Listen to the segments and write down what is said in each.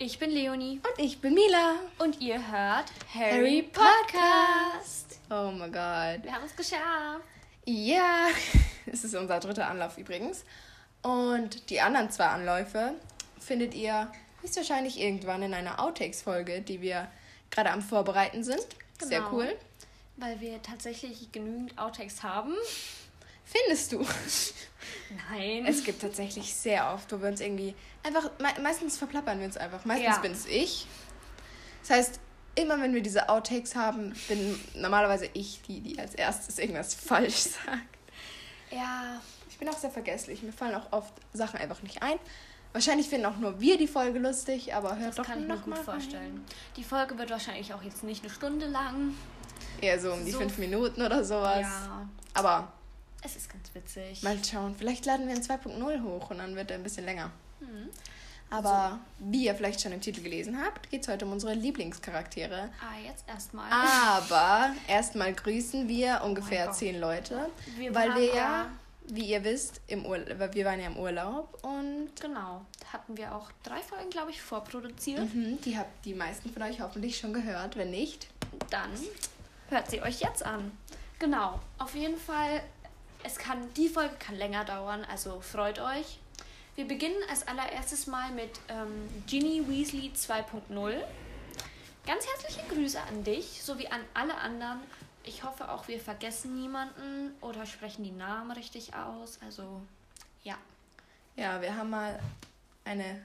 Ich bin Leonie. Und ich bin Mila. Und ihr hört Harry Podcast. Oh mein Gott. Wir haben es geschafft. Ja, es ist unser dritter Anlauf übrigens. Und die anderen 2 Anläufe findet ihr höchstwahrscheinlich irgendwann in einer Outtakes-Folge, die wir gerade am Vorbereiten sind. Genau. Sehr cool. Weil wir tatsächlich genügend Outtakes haben. Findest du? Nein. Es gibt tatsächlich sehr oft, wo wir uns irgendwie einfach, meistens verplappern wir uns einfach. Meistens bin es ich. Das heißt, immer wenn wir diese Outtakes haben, bin normalerweise ich die als erstes irgendwas falsch sagt. Ja. Ich bin auch sehr vergesslich. Mir fallen auch oft Sachen einfach nicht ein. Wahrscheinlich finden auch nur wir die Folge lustig, aber hört doch noch mal. Das kann ich mir gut vorstellen. Die Folge wird wahrscheinlich auch jetzt nicht eine Stunde lang. Eher so um die 5 Minuten oder sowas. Ja. Aber es ist ganz witzig. Mal schauen. Vielleicht laden wir in 2.0 hoch und dann wird er ein bisschen länger. Aber wie ihr vielleicht schon im Titel gelesen habt, geht es heute um unsere Lieblingscharaktere. Jetzt erstmal. Aber erstmal grüßen wir ungefähr 10 Leute. Weil wir ja, wie ihr wisst, wir waren ja im Urlaub und... Genau, hatten wir auch 3 Folgen, glaube ich, vorproduziert. Die habt die meisten von euch hoffentlich schon gehört. Wenn nicht, dann hört sie euch jetzt an. Genau, auf jeden Fall, die Folge kann länger dauern, also freut euch. Wir beginnen als allererstes mal mit Ginny Weasley 2.0. Ganz herzliche Grüße an dich, sowie an alle anderen. Ich hoffe auch, wir vergessen niemanden oder sprechen die Namen richtig aus. Also, ja. Ja, wir haben mal eine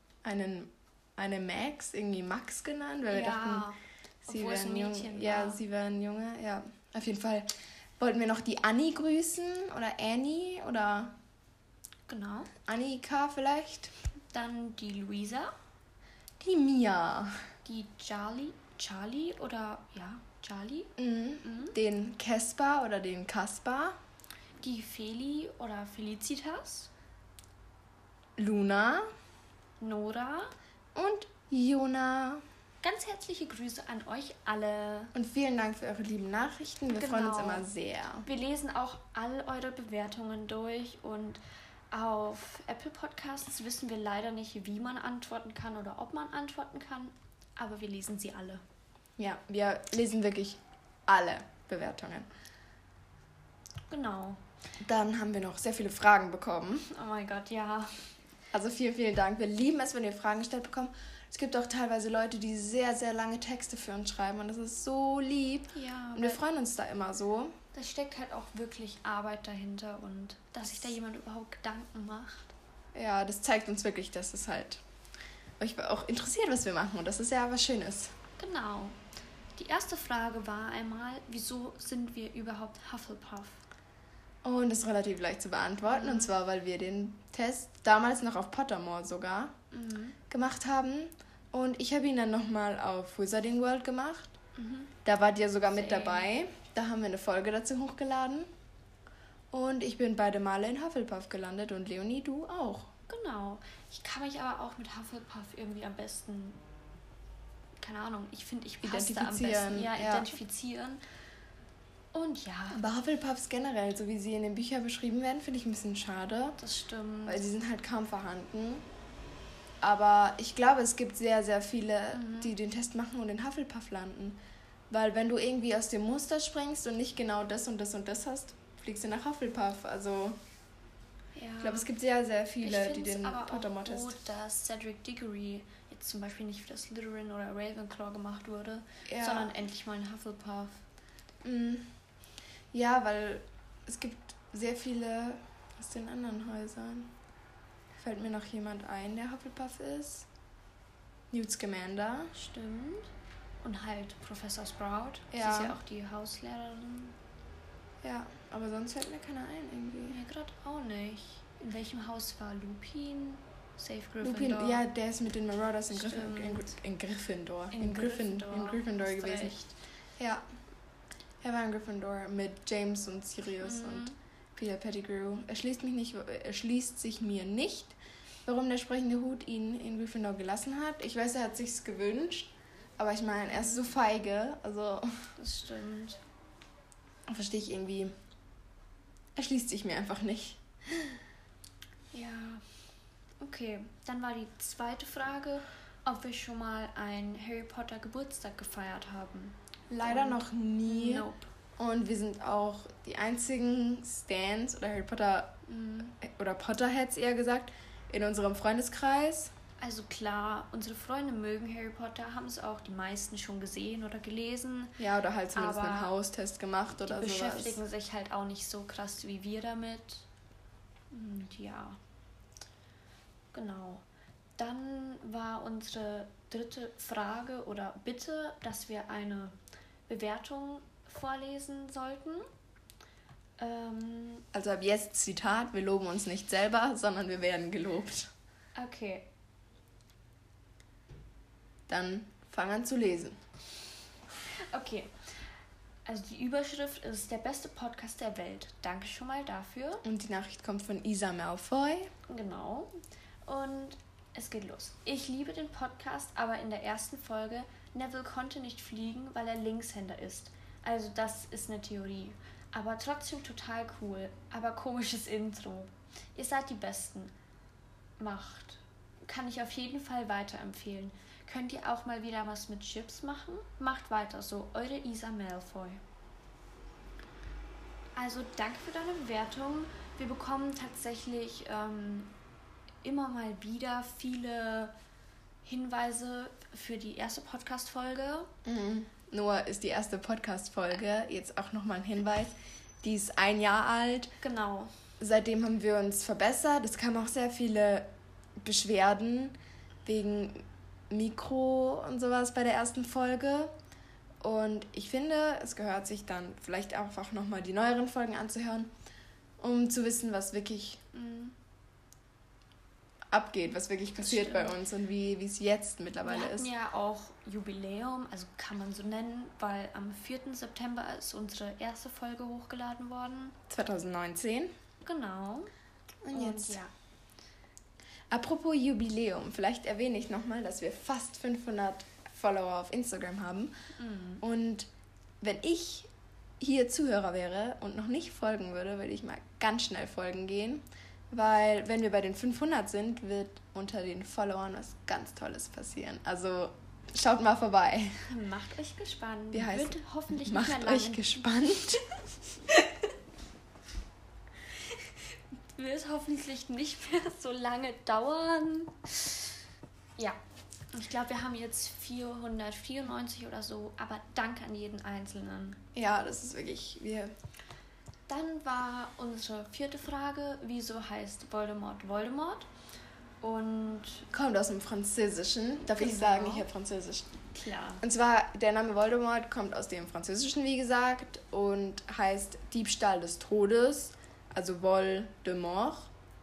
Max, irgendwie Max genannt, weil wir dachten, sie wäre ein Junge. Ja, sie wäre ein Junge, ja. Auf jeden Fall wollten wir noch die Annie grüßen oder Annie oder... Genau. Annika vielleicht. Dann die Luisa. Die Mia. Die Charlie oder Charlie. Den Kesper oder den Kaspar. Die Feli oder Felicitas. Luna. Nora. Und Jona. Ganz herzliche Grüße an euch alle. Und vielen Dank für eure lieben Nachrichten. Wir freuen uns immer sehr. Wir lesen auch all eure Bewertungen durch und auf Apple Podcasts wissen wir leider nicht, wie man antworten kann oder ob man antworten kann, aber wir lesen sie alle. Ja, wir lesen wirklich alle Bewertungen. Genau. Dann haben wir noch sehr viele Fragen bekommen. Oh mein Gott, ja. Also vielen, vielen Dank. Wir lieben es, wenn wir Fragen gestellt bekommen. Es gibt auch teilweise Leute, die sehr, sehr lange Texte für uns schreiben und das ist so lieb. Ja. Und wir freuen uns da immer so. Da steckt halt auch wirklich Arbeit dahinter und dass sich da jemand überhaupt Gedanken macht. Ja, das zeigt uns wirklich, dass es halt euch auch interessiert, was wir machen und das ist ja was Schönes. Genau. Die erste Frage war einmal, wieso sind wir überhaupt Hufflepuff? Und das ist relativ leicht zu beantworten und zwar, weil wir den Test damals noch auf Pottermore sogar gemacht haben und ich habe ihn dann nochmal auf Wizarding World gemacht. Da wart ihr sogar mit dabei. Da haben wir eine Folge dazu hochgeladen. Und ich bin beide Male in Hufflepuff gelandet. Und Leonie, du auch. Genau. Ich kann mich aber auch mit Hufflepuff irgendwie am besten, keine Ahnung, ich finde, ich passe da am besten. Ja, identifizieren. Und ja. Aber Hufflepuffs generell, so wie sie in den Büchern beschrieben werden, finde ich ein bisschen schade. Das stimmt. Weil sie sind halt kaum vorhanden. Aber ich glaube, es gibt sehr, sehr viele, die den Test machen und in Hufflepuff landen. Weil wenn du irgendwie aus dem Muster springst und nicht genau das und das und das hast, fliegst du nach Hufflepuff. Also ich glaube, es gibt sehr, sehr viele, die den Pottermore-Test... Ich finde es aber auch gut, dass Cedric Diggory jetzt zum Beispiel nicht für das Slytherin oder Ravenclaw gemacht wurde, sondern endlich mal in Hufflepuff. Ja, weil es gibt sehr viele aus den anderen Häusern. Fällt mir noch jemand ein, der Hufflepuff ist? Newt Scamander. Stimmt. Und halt Professor Sprout. Ja. Sie ist ja auch die Hauslehrerin. Ja, aber sonst fällt mir keiner ein irgendwie. Ja, gerade auch nicht. In welchem Haus war Lupin? Safe Gryffindor. Lupin, ja, der ist mit den Marauders in Gryffindor. In Gryffindor gewesen. Recht. Ja. Er war in Gryffindor mit James und Sirius und Peter Pettigrew. Erschließt sich mir nicht, warum der sprechende Hut ihn in Gryffindor gelassen hat. Ich weiß, er hat sich's gewünscht. Aber ich meine, er ist so feige, also... Das stimmt. Verstehe ich irgendwie. Erschließt sich mir einfach nicht. Ja. Okay, dann war die zweite Frage, ob wir schon mal einen Harry Potter Geburtstag gefeiert haben. Leider noch nie. Nope. Und wir sind auch die einzigen Stans oder Harry Potter oder Potterheads eher gesagt in unserem Freundeskreis. Also klar, unsere Freunde mögen Harry Potter, haben es auch die meisten schon gesehen oder gelesen. Ja, oder halt zumindest einen Haustest gemacht oder sowas. Die beschäftigen sich halt auch nicht so krass wie wir damit. Und ja, genau. Dann war unsere dritte Frage oder Bitte, dass wir eine Bewertung vorlesen sollten. Also ab jetzt Zitat, wir loben uns nicht selber, sondern wir werden gelobt. Okay. Dann fang an zu lesen. Okay. Also die Überschrift ist der beste Podcast der Welt. Danke schon mal dafür. Und die Nachricht kommt von Isa Malfoy. Genau. Und es geht los. Ich liebe den Podcast, aber in der ersten Folge, Neville konnte nicht fliegen, weil er Linkshänder ist. Also das ist eine Theorie. Aber trotzdem total cool. Aber komisches Intro. Ihr seid die Besten. Macht. Kann ich auf jeden Fall weiterempfehlen. Könnt ihr auch mal wieder was mit Chips machen? Macht weiter so. Eure Isa Malfoy. Also danke für deine Bewertung. Wir bekommen tatsächlich immer mal wieder viele Hinweise für die erste Podcast-Folge. Nur ist die erste Podcast-Folge jetzt auch nochmal ein Hinweis. Die ist 1 Jahr alt. Genau. Seitdem haben wir uns verbessert. Es kamen auch sehr viele Beschwerden wegen Mikro und sowas bei der ersten Folge. Und ich finde, es gehört sich dann vielleicht einfach nochmal die neueren Folgen anzuhören, um zu wissen, was wirklich abgeht, was wirklich passiert bei uns und wie es jetzt mittlerweile ist. Wir hatten ja auch Jubiläum, also kann man so nennen, weil am 4. September ist unsere erste Folge hochgeladen worden. 2019. Genau. Und jetzt. Ja. Apropos Jubiläum, vielleicht erwähne ich nochmal, dass wir fast 500 Follower auf Instagram haben. Und wenn ich hier Zuhörer wäre und noch nicht folgen würde, würde ich mal ganz schnell folgen gehen. Weil wenn wir bei den 500 sind, wird unter den Followern was ganz Tolles passieren. Also schaut mal vorbei. Macht euch gespannt. Wie heißt wird hoffentlich nicht macht mehr lange. euch gespannt. Wird hoffentlich nicht mehr so lange dauern. Ja, ich glaube, wir haben jetzt 494 oder so, aber danke an jeden Einzelnen. Ja, das ist wirklich... Dann war unsere 4. Frage, wieso heißt Voldemort Voldemort? Und kommt aus dem Französischen. Darf ich sagen, ich habe Französisch. Klar. Und zwar, der Name Voldemort kommt aus dem Französischen, wie gesagt, und heißt Diebstahl des Todes, also Voldemort.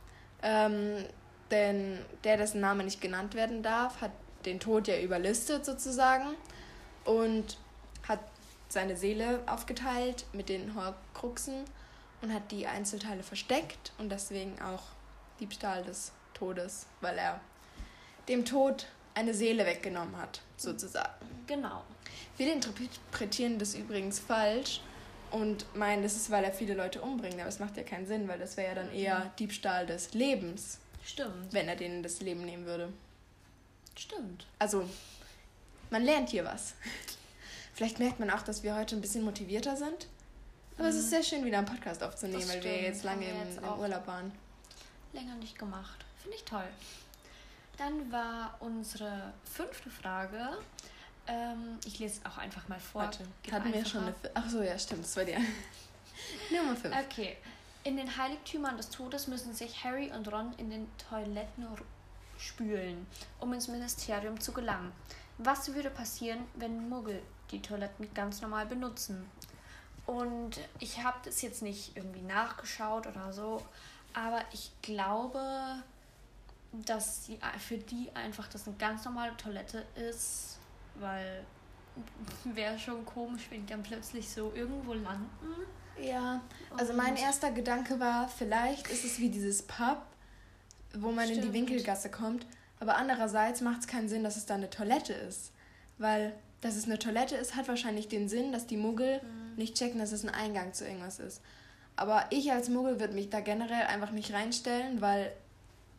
Denn dessen Name nicht genannt werden darf, hat den Tod ja überlistet sozusagen und hat seine Seele aufgeteilt mit den Horcruxen und hat die Einzelteile versteckt und deswegen auch Diebstahl des Todes, weil er dem Tod eine Seele weggenommen hat, sozusagen. Genau. Viele interpretieren das übrigens falsch und meinen, das ist, weil er viele Leute umbringt, aber es macht ja keinen Sinn, weil das wäre ja dann eher Diebstahl des Lebens. Stimmt. Wenn er denen das Leben nehmen würde. Stimmt. Also, man lernt hier was. Vielleicht merkt man auch, dass wir heute ein bisschen motivierter sind. Aber es ist sehr schön, wieder einen Podcast aufzunehmen, weil wir jetzt lange im Urlaub waren. Länger nicht gemacht. Finde ich toll. Dann war unsere 5. Frage. Ich lese auch einfach mal vor. Warte, hatten wir schon eine... Ach so, ja, stimmt. Das war die Nummer 5. Okay. In den Heiligtümern des Todes müssen sich Harry und Ron in den Toiletten spülen, um ins Ministerium zu gelangen. Was würde passieren, wenn Muggel die Toiletten ganz normal benutzen? Und ich habe das jetzt nicht irgendwie nachgeschaut oder so, aber ich glaube, dass für die einfach das eine ganz normale Toilette ist, weil wäre schon komisch, wenn die dann plötzlich so irgendwo landen. Ja, also mein erster Gedanke war, vielleicht ist es wie dieses Pub, wo man in die Winkelgasse kommt, aber andererseits macht es keinen Sinn, dass es da eine Toilette ist, weil dass es eine Toilette ist, hat wahrscheinlich den Sinn, dass die Muggel nicht checken, dass es ein Eingang zu irgendwas ist. Aber ich als Muggel würde mich da generell einfach nicht reinstellen, weil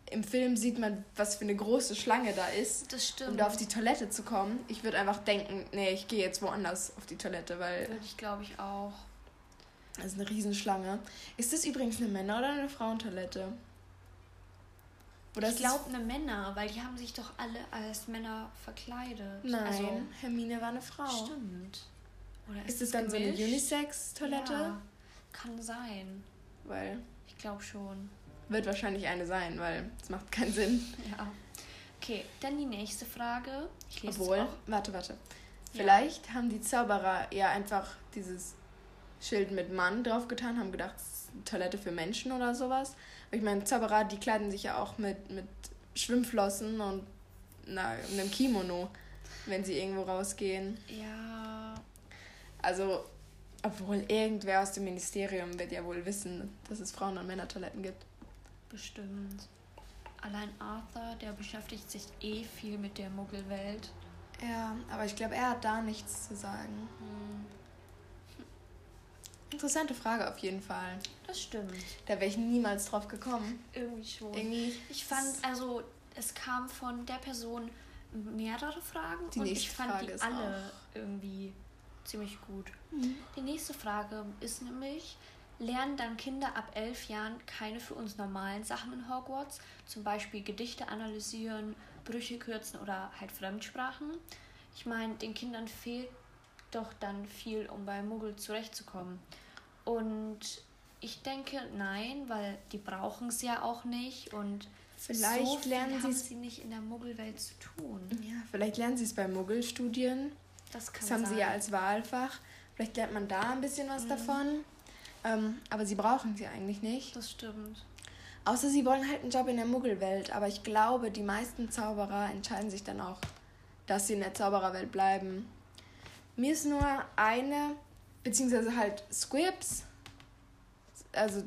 im Film sieht man, was für eine große Schlange da ist. Das stimmt. Um da auf die Toilette zu kommen. Ich würde einfach denken, nee, ich gehe jetzt woanders auf die Toilette, weil... Würde ich, glaube ich, auch. Das ist eine Riesenschlange. Ist das übrigens eine Männer- oder eine Frauentoilette? Oder ich glaube eine Männer, weil die haben sich doch alle als Männer verkleidet. Nein, also, Hermine war eine Frau. Stimmt. Oder ist es dann gemischt? So eine Unisex-Toilette? Ja, kann sein. Weil... Ich glaube schon. Wird wahrscheinlich eine sein, weil es macht keinen Sinn. Ja. Okay, dann die nächste Frage. Ich lese Obwohl, warte. Vielleicht haben die Zauberer ja einfach dieses Schild mit Mann draufgetan, haben gedacht, es ist eine Toilette für Menschen oder sowas. Aber ich meine, Zauberer, die kleiden sich ja auch mit Schwimmflossen und einem Kimono, wenn sie irgendwo rausgehen. Ja. Also, obwohl irgendwer aus dem Ministerium wird ja wohl wissen, dass es Frauen- und Männertoiletten gibt. Bestimmt. Allein Arthur, der beschäftigt sich viel mit der Muggelwelt. Ja, aber ich glaube, er hat da nichts zu sagen. Interessante Frage auf jeden Fall. Das stimmt. Da wäre ich niemals drauf gekommen. Irgendwie schon. Irgendwie ich fand, also es kam von der Person mehrere Fragen und ich fand die alle irgendwie ziemlich gut. Die nächste Frage ist nämlich, lernen dann Kinder ab 11 Jahren keine für uns normalen Sachen in Hogwarts, zum Beispiel Gedichte analysieren, Brüche kürzen oder halt Fremdsprachen? Ich meine, den Kindern fehlt doch dann viel, um bei Muggel zurechtzukommen. Und ich denke, nein, weil die brauchen es ja auch nicht und vielleicht so viel lernen haben sie nicht in der Muggelwelt zu tun. Ja, vielleicht lernen sie es bei Muggelstudien. Das haben sie ja als Wahlfach. Vielleicht lernt man da ein bisschen was davon. Aber sie brauchen sie eigentlich nicht. Das stimmt. Außer sie wollen halt einen Job in der Muggelwelt. Aber ich glaube, die meisten Zauberer entscheiden sich dann auch, dass sie in der Zaubererwelt bleiben. Mir ist nur eine, beziehungsweise halt Squibs, also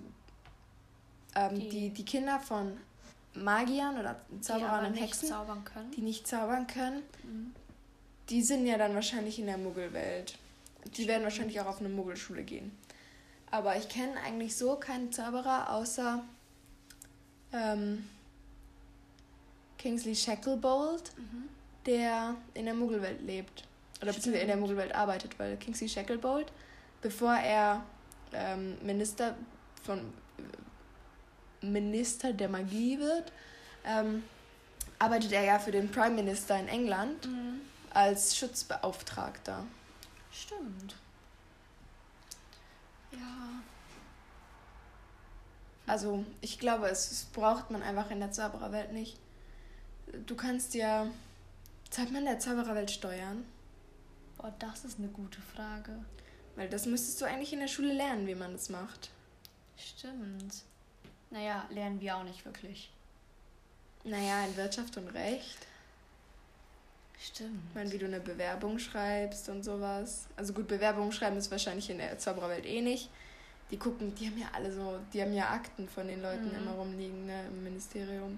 die Kinder von Magiern oder Zauberern und Hexen, die nicht zaubern können, die sind ja dann wahrscheinlich in der Muggelwelt. Die werden wahrscheinlich auch auf eine Muggelschule gehen. Aber ich kenne eigentlich so keinen Zauberer, außer Kingsley Shacklebolt, der in der Muggelwelt lebt. Oder beziehungsweise in der Muggelwelt arbeitet, weil Kingsley Shacklebolt, bevor er Minister der Magie wird, arbeitet er ja für den Prime Minister in England als Schutzbeauftragter. Stimmt. Ja. Also, ich glaube, es braucht man einfach in der Zaubererwelt nicht. Du kannst ja... Zahlt man der Zaubererwelt Steuern? Boah, das ist eine gute Frage. Weil das müsstest du eigentlich in der Schule lernen, wie man das macht. Stimmt. Naja, lernen wir auch nicht wirklich. Naja, in Wirtschaft und Recht. Stimmt. Ich meine, wie du eine Bewerbung schreibst und sowas. Also gut, Bewerbungen schreiben ist wahrscheinlich in der Zaubererwelt eh nicht. Die haben ja alle so, die haben ja Akten von den Leuten immer rumliegen, ne, im Ministerium.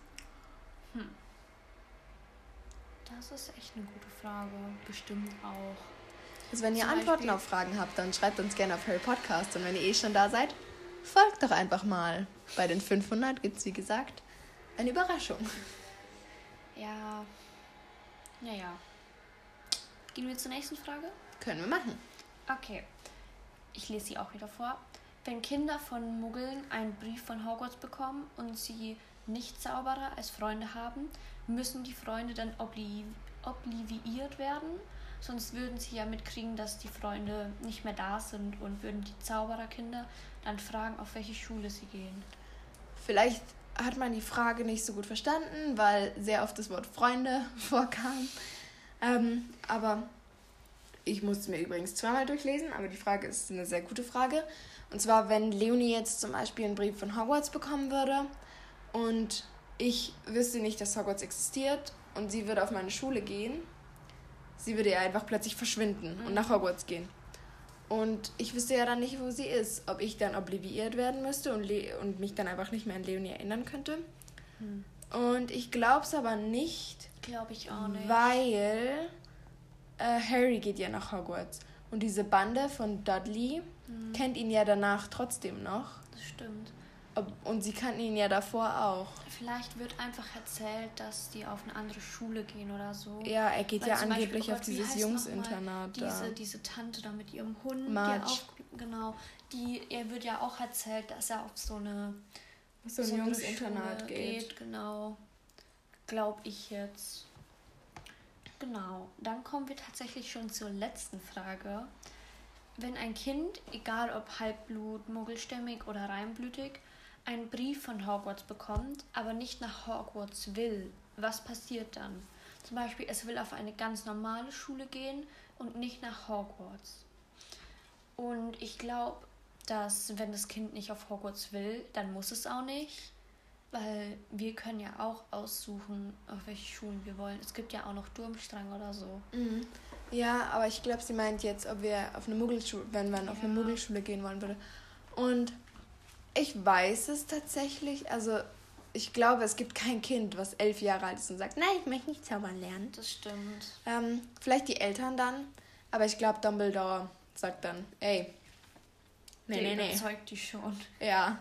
Das ist echt eine gute Frage. Bestimmt auch. Also wenn ihr Antworten auf Fragen habt, dann schreibt uns gerne auf Harry Podcast. Und wenn ihr eh schon da seid, folgt doch einfach mal. Bei den 500 gibt es, wie gesagt, eine Überraschung. Ja. Naja. Gehen wir zur nächsten Frage? Können wir machen. Okay. Ich lese sie auch wieder vor. Wenn Kinder von Muggeln einen Brief von Hogwarts bekommen und sie Nicht-Zauberer als Freunde haben, müssen die Freunde dann obliviert werden? Sonst würden sie ja mitkriegen, dass die Freunde nicht mehr da sind und würden die Zaubererkinder dann fragen, auf welche Schule sie gehen. Vielleicht hat man die Frage nicht so gut verstanden, weil sehr oft das Wort Freunde vorkam. Aber ich musste mir übrigens zweimal durchlesen, aber die Frage ist eine sehr gute Frage. Und zwar, wenn Leonie jetzt zum Beispiel einen Brief von Hogwarts bekommen würde und ich wüsste nicht, dass Hogwarts existiert und sie würde auf meine Schule gehen, sie würde ja einfach plötzlich verschwinden und nach Hogwarts gehen. Und ich wüsste ja dann nicht, wo sie ist. Ob ich dann obliviert werden müsste und mich dann einfach nicht mehr an Leonie erinnern könnte. Und ich glaube es aber nicht. Glaube ich auch nicht. Weil Harry geht ja nach Hogwarts. Und diese Bande von Dudley kennt ihn ja danach trotzdem noch. Das stimmt. Und sie kannten ihn ja davor auch. Vielleicht wird einfach erzählt, dass die auf eine andere Schule gehen oder so. Ja, er geht ja angeblich auf wie dieses heißt Jungsinternat da. Diese Tante da mit ihrem Hund. Marge. Genau. Er wird ja auch erzählt, dass er auf so ein Jungsinternat geht. Genau. Glaube ich jetzt. Genau. Dann kommen wir tatsächlich schon zur letzten Frage. Wenn ein Kind, egal ob Halbblut, muggelstämmig oder reinblütig, einen Brief von Hogwarts bekommt, aber nicht nach Hogwarts will, was passiert dann? Zum Beispiel, es will auf eine ganz normale Schule gehen und nicht nach Hogwarts. Und ich glaube, dass wenn das Kind nicht auf Hogwarts will, dann muss es auch nicht, weil wir können ja auch aussuchen, auf welche Schulen wir wollen. Es gibt ja auch noch Durmstrang oder so. Mhm. Ja, aber ich glaube, sie meint jetzt, ob wir auf eine Muggelschule, wenn man auf eine Muggelschule gehen wollen würde. Und ich weiß es tatsächlich, also ich glaube, es gibt kein Kind, was 11 Jahre alt ist und sagt, nein, ich möchte nicht zaubern lernen. Das stimmt. Vielleicht die Eltern dann, aber ich glaube, Dumbledore sagt dann, ey, nee. Überzeugt die schon. Ja.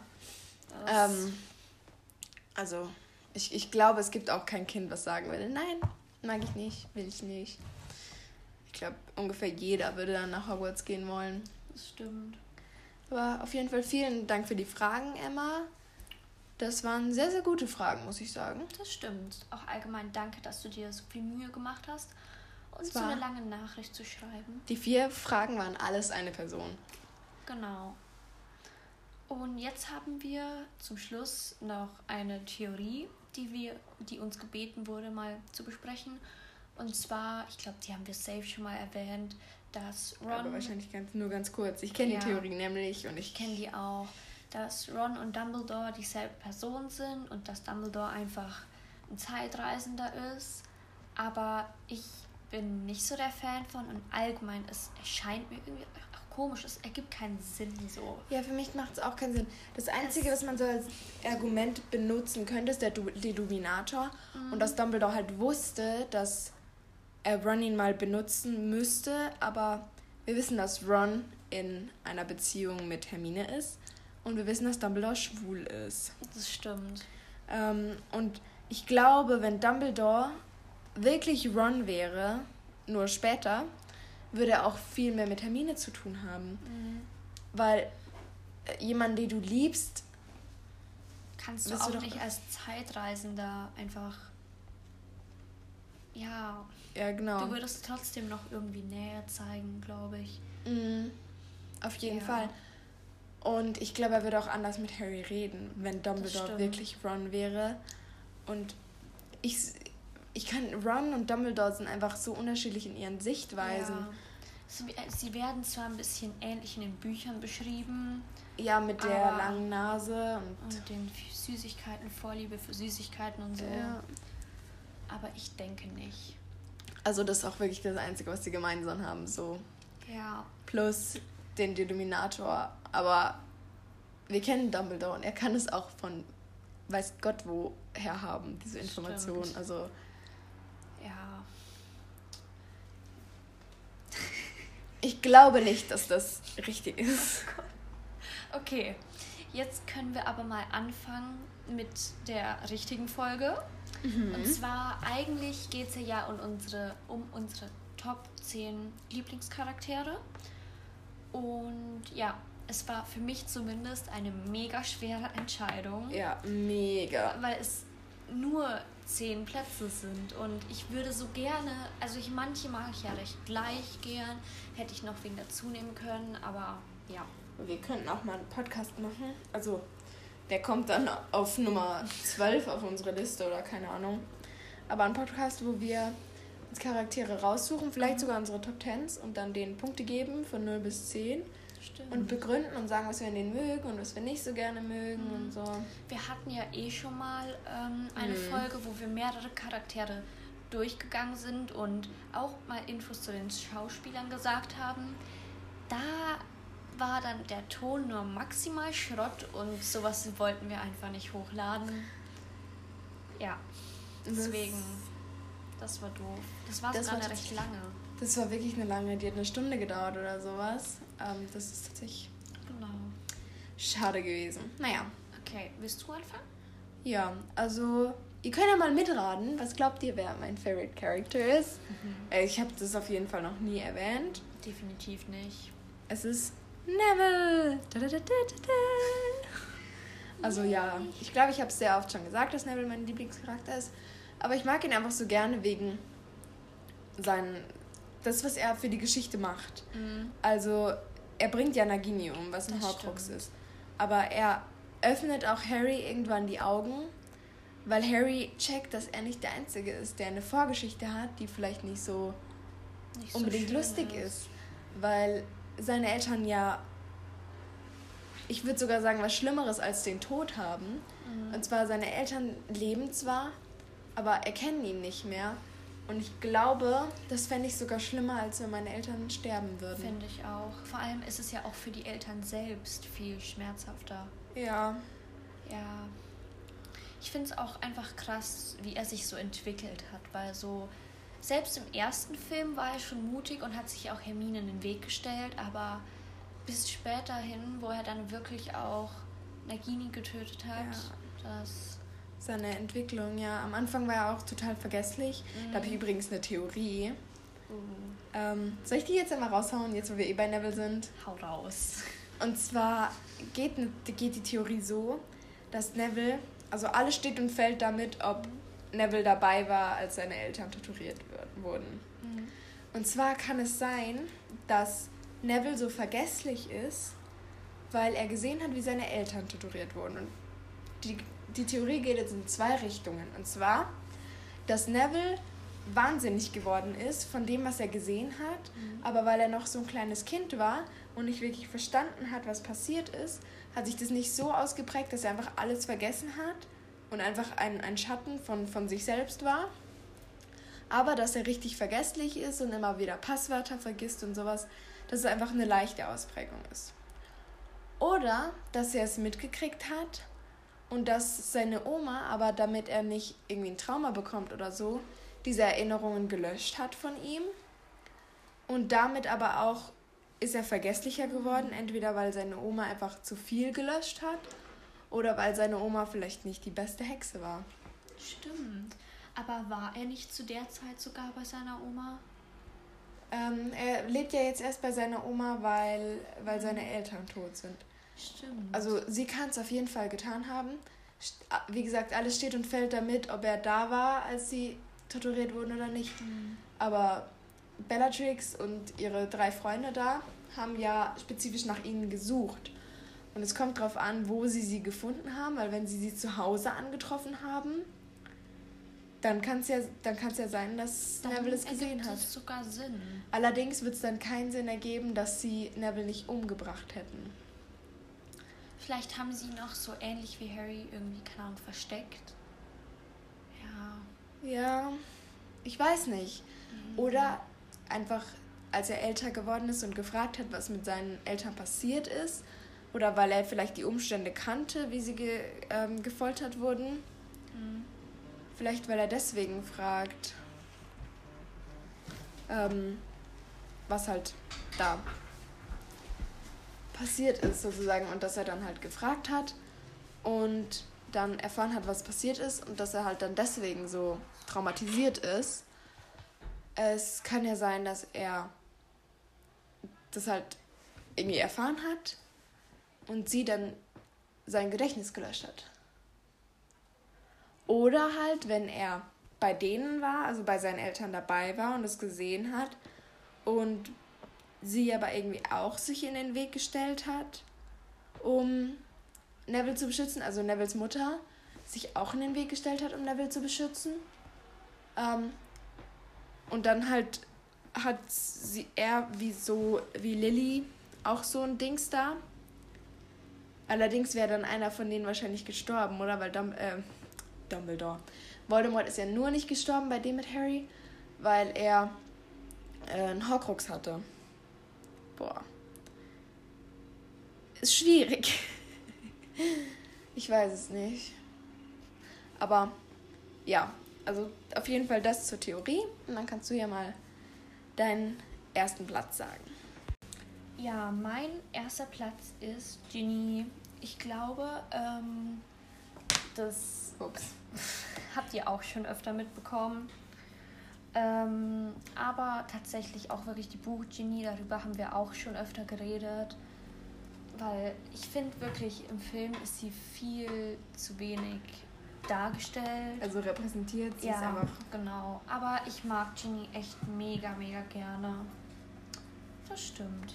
Also, ich glaube, es gibt auch kein Kind, was sagen würde, nein, mag ich nicht, will ich nicht. Ich glaube, ungefähr jeder würde dann nach Hogwarts gehen wollen. Das stimmt. Aber auf jeden Fall vielen Dank für die Fragen, Emma. Das waren sehr, sehr gute Fragen, muss ich sagen. Das stimmt. Auch allgemein danke, dass du dir so viel Mühe gemacht hast, uns so eine lange Nachricht zu schreiben. Die 4 Fragen waren alles eine Person. Genau. Und jetzt haben wir zum Schluss noch eine Theorie, die uns gebeten wurde, mal zu besprechen. Und zwar, ich glaube, die haben wir safe schon mal erwähnt, dass Ron... Aber wahrscheinlich nur ganz kurz. Ich kenne die Theorie nämlich und ich kenne die auch. Dass Ron und Dumbledore dieselbe Person sind und dass Dumbledore einfach ein Zeitreisender ist. Aber ich bin nicht so der Fan von und allgemein, es erscheint mir irgendwie auch komisch. Es ergibt keinen Sinn so. Ja, für mich macht es auch keinen Sinn. Das Einzige, was man so als Argument benutzen könnte, ist der Deluminator. Und dass Dumbledore halt wusste, dass er Ron ihn mal benutzen müsste, aber wir wissen, dass Ron in einer Beziehung mit Hermine ist und wir wissen, dass Dumbledore schwul ist. Das stimmt. Und ich glaube, wenn Dumbledore wirklich Ron wäre, nur später, würde er auch viel mehr mit Hermine zu tun haben. Mhm. Weil jemanden, den du liebst, kannst du auch nicht als Zeitreisender einfach... Ja, genau. Du würdest trotzdem noch irgendwie näher zeigen, glaube ich. Mhm. Auf jeden Fall. Und ich glaube, er würde auch anders mit Harry reden, wenn Dumbledore wirklich Ron wäre. Und ich kann... Ron und Dumbledore sind einfach so unterschiedlich in ihren Sichtweisen. Ja. Sie werden zwar ein bisschen ähnlich in den Büchern beschrieben. Ja, mit der langen Nase. Und den Süßigkeiten, Vorliebe für Süßigkeiten und so. Ja. Aber ich denke nicht. Also das ist auch wirklich das Einzige, was sie gemeinsam haben, so. Ja. Plus den Deluminator. Aber wir kennen Dumbledore und er kann es auch von weiß Gott woher haben, diese Information. Stimmt. Also ja. Ich glaube nicht, dass das richtig ist. Okay, jetzt können wir aber mal anfangen mit der richtigen Folge. Mhm. Und zwar, eigentlich geht es ja um unsere Top 10 Lieblingscharaktere. Und ja, es war für mich zumindest eine mega schwere Entscheidung. Ja, mega. Weil es nur 10 Plätze sind und ich würde so gerne, also manche mag ich ja recht gleich gern, hätte ich noch wen dazu nehmen können, aber ja. Wir könnten auch mal einen Podcast machen, also der kommt dann auf Nummer 12 auf unsere Liste oder keine Ahnung, aber ein Podcast, wo wir uns Charaktere raussuchen, vielleicht sogar unsere Top 10s und dann denen Punkte geben von 0 bis 10. Stimmt. Und begründen und sagen, was wir an denen mögen und was wir nicht so gerne mögen und so. Wir hatten ja schon mal eine Folge, wo wir mehrere Charaktere durchgegangen sind und auch mal Infos zu den Schauspielern gesagt haben. Da war dann der Ton nur maximal Schrott und sowas wollten wir einfach nicht hochladen. Ja, deswegen, das war doof. Das war sogar recht lange. Das war wirklich eine lange, die hat 1 Stunde gedauert oder sowas. Das ist tatsächlich schade gewesen. Naja. Okay, willst du anfangen? Ja, also ihr könnt ja mal mitraten. Was glaubt ihr, wer mein Favorite Character ist? Ich habe das auf jeden Fall noch nie erwähnt. Definitiv nicht. Es ist Neville. Da, da, da, da, da. Also ja, ich glaube, ich habe es sehr oft schon gesagt, dass Neville mein Lieblingscharakter ist. Aber ich mag ihn einfach so gerne wegen das, was er für die Geschichte macht. Also er bringt ja Nagini um, was ein Horcrux ist. Aber er öffnet auch Harry irgendwann die Augen, weil Harry checkt, dass er nicht der Einzige ist, der eine Vorgeschichte hat, die vielleicht nicht so unbedingt lustig ist. Weil seine Eltern ja, ich würde sogar sagen, was Schlimmeres als den Tod haben. Und zwar, seine Eltern leben zwar, aber erkennen ihn nicht mehr. Und ich glaube, das fände ich sogar schlimmer, als wenn meine Eltern sterben würden. Finde ich auch. Vor allem ist es ja auch für die Eltern selbst viel schmerzhafter. Ja. Ja. Ich finde es auch einfach krass, wie er sich so entwickelt hat, weil so, selbst im ersten Film war er schon mutig und hat sich auch Hermine in den Weg gestellt, aber bis später hin, wo er dann wirklich auch Nagini getötet hat, das... Seine Entwicklung, ja. Am Anfang war er auch total vergesslich. Da habe ich übrigens eine Theorie. Soll ich die jetzt einmal raushauen, jetzt wo wir bei Neville sind? Hau raus. Und zwar geht die Theorie so, dass Neville, also alles steht und fällt damit, ob Neville dabei war, als seine Eltern torturiert wurden. Und zwar kann es sein, dass Neville so vergesslich ist, weil er gesehen hat, wie seine Eltern torturiert wurden. Und die Theorie geht jetzt in zwei Richtungen. Und zwar, dass Neville wahnsinnig geworden ist von dem, was er gesehen hat, aber weil er noch so ein kleines Kind war und nicht wirklich verstanden hat, was passiert ist, hat sich das nicht so ausgeprägt, dass er einfach alles vergessen hat und einfach ein Schatten von sich selbst war. Aber dass er richtig vergesslich ist und immer wieder Passwörter vergisst und sowas, dass es einfach eine leichte Ausprägung ist. Oder, dass er es mitgekriegt hat und dass seine Oma, aber damit er nicht irgendwie ein Trauma bekommt oder so, diese Erinnerungen gelöscht hat von ihm. Und damit aber auch ist er vergesslicher geworden, entweder weil seine Oma einfach zu viel gelöscht hat oder weil seine Oma vielleicht nicht die beste Hexe war. Stimmt. Aber war er nicht zu der Zeit sogar bei seiner Oma? Er lebt ja jetzt erst bei seiner Oma, weil seine Eltern tot sind. Stimmt. Also sie kann es auf jeden Fall getan haben. Wie gesagt, alles steht und fällt damit, ob er da war, als sie torturiert wurden oder nicht. Aber Bellatrix und ihre 3 Freunde da haben ja spezifisch nach ihnen gesucht. Und es kommt darauf an, wo sie gefunden haben, weil wenn sie zu Hause angetroffen haben, dann kann es ja sein, dass Neville es gesehen hat. Das sogar Sinn. Allerdings wird es dann keinen Sinn ergeben, dass sie Neville nicht umgebracht hätten. Vielleicht haben sie ihn auch so ähnlich wie Harry irgendwie, keine Ahnung, versteckt. Ja. Ja, ich weiß nicht. Oder einfach, als er älter geworden ist und gefragt hat, was mit seinen Eltern passiert ist. Oder weil er vielleicht die Umstände kannte, wie sie gefoltert wurden. Vielleicht, weil er deswegen fragt, was halt da passiert ist, sozusagen. Und dass er dann halt gefragt hat und dann erfahren hat, was passiert ist. Und dass er halt dann deswegen so traumatisiert ist. Es kann ja sein, dass er das halt irgendwie erfahren hat und sie dann sein Gedächtnis gelöscht hat. Oder halt, wenn er bei denen war, also bei seinen Eltern dabei war und es gesehen hat und sie aber irgendwie auch sich in den Weg gestellt hat, um Neville zu beschützen, also Nevilles Mutter sich auch in den Weg gestellt hat, um Neville zu beschützen. Und dann halt hat er wie Lily auch so ein Dings da. Allerdings wäre dann einer von denen wahrscheinlich gestorben, oder? Weil Dumbledore. Voldemort ist ja nur nicht gestorben bei dem mit Harry, weil er einen Horcrux hatte. Boah. Ist schwierig. Ich weiß es nicht. Aber ja, also auf jeden Fall das zur Theorie. Und dann kannst du ja mal deinen ersten Platz sagen. Ja, mein erster Platz ist Ginny ich glaube, das habt ihr auch schon öfter mitbekommen. Aber tatsächlich auch wirklich die Buchgenie, darüber haben wir auch schon öfter geredet. Weil ich finde wirklich, im Film ist sie viel zu wenig dargestellt. Also repräsentiert sie es ja, einfach. Genau. Aber ich mag Ginny echt mega, mega gerne. Das stimmt.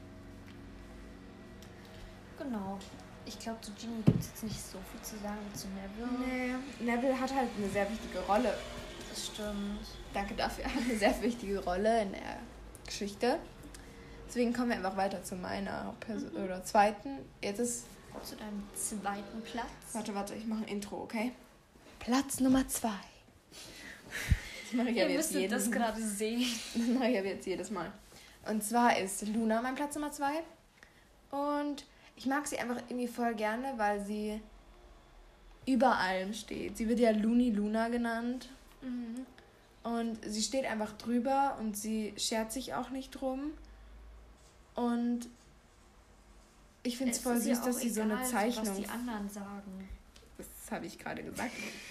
Genau. Ich glaube, zu Ginny gibt es jetzt nicht so viel zu sagen wie zu Neville. Nee, Neville hat halt eine sehr wichtige Rolle. Das stimmt. Danke dafür. Er hat eine sehr wichtige Rolle in der Geschichte. Deswegen kommen wir einfach weiter zu meiner oder zweiten. Jetzt ist... Zu deinem zweiten Platz. Warte, ich mache ein Intro, okay? Platz Nummer 2. Das mache ich Ihr müsstet das gerade sehen. Das mache ich aber jetzt jedes Mal. Und zwar ist Luna mein Platz Nummer 2. Und ich mag sie einfach irgendwie voll gerne, weil sie über allem steht. Sie wird ja Looney Luna genannt. Mhm. Und sie steht einfach drüber und sie schert sich auch nicht drum. Und ich finde es voll süß, dass sie so eine Zeichnung... was die anderen sagen. Das habe ich gerade gesagt.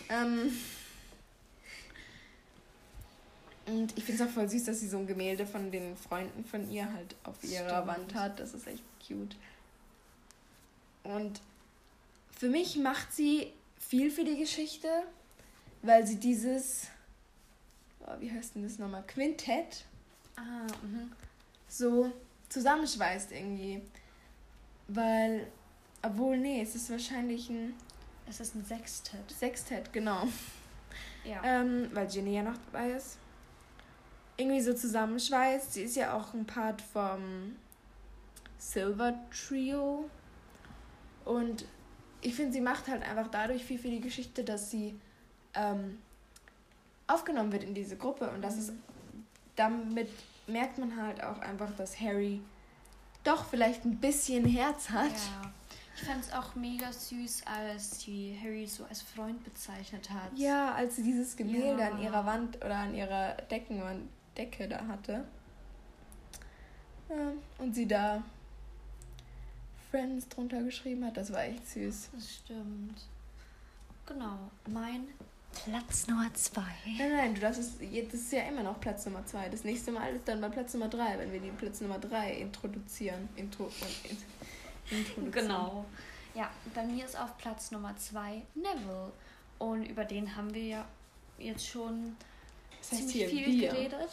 Und ich finde es auch voll süß, dass sie so ein Gemälde von den Freunden von ihr halt auf ihrer Wand hat. Das ist echt cute. Und für mich macht sie viel für die Geschichte, weil sie dieses... wie heißt denn das nochmal? Quintett. So zusammenschweißt irgendwie. Weil, obwohl, nee, es ist wahrscheinlich ein... Es ist ein Sextett. Sextett, genau. Ja. Weil Ginny ja noch dabei ist. Irgendwie so zusammenschweißt. Sie ist ja auch ein Part vom Silver Trio. Und ich finde, sie macht halt einfach dadurch viel für die Geschichte, dass sie aufgenommen wird in diese Gruppe. Und das ist, damit merkt man halt auch einfach, dass Harry doch vielleicht ein bisschen Herz hat. Ja. Ich fand es auch mega süß, als sie Harry so als Freund bezeichnet hat. Ja, als sie dieses Gemälde an ihrer Wand oder an ihrer Decke da hatte. Ja, und sie da Friends drunter geschrieben hat. Das war echt süß. Das stimmt. Genau. Mein Platz Nummer 2. Nein, das ist ja immer noch Platz Nummer 2. Das nächste Mal ist dann bei Platz Nummer 3, wenn wir die Platz Nummer 3 introduzieren. Genau. Ja, bei mir ist auf Platz Nummer 2 Neville. Und über den haben wir ja jetzt schon ziemlich viel geredet.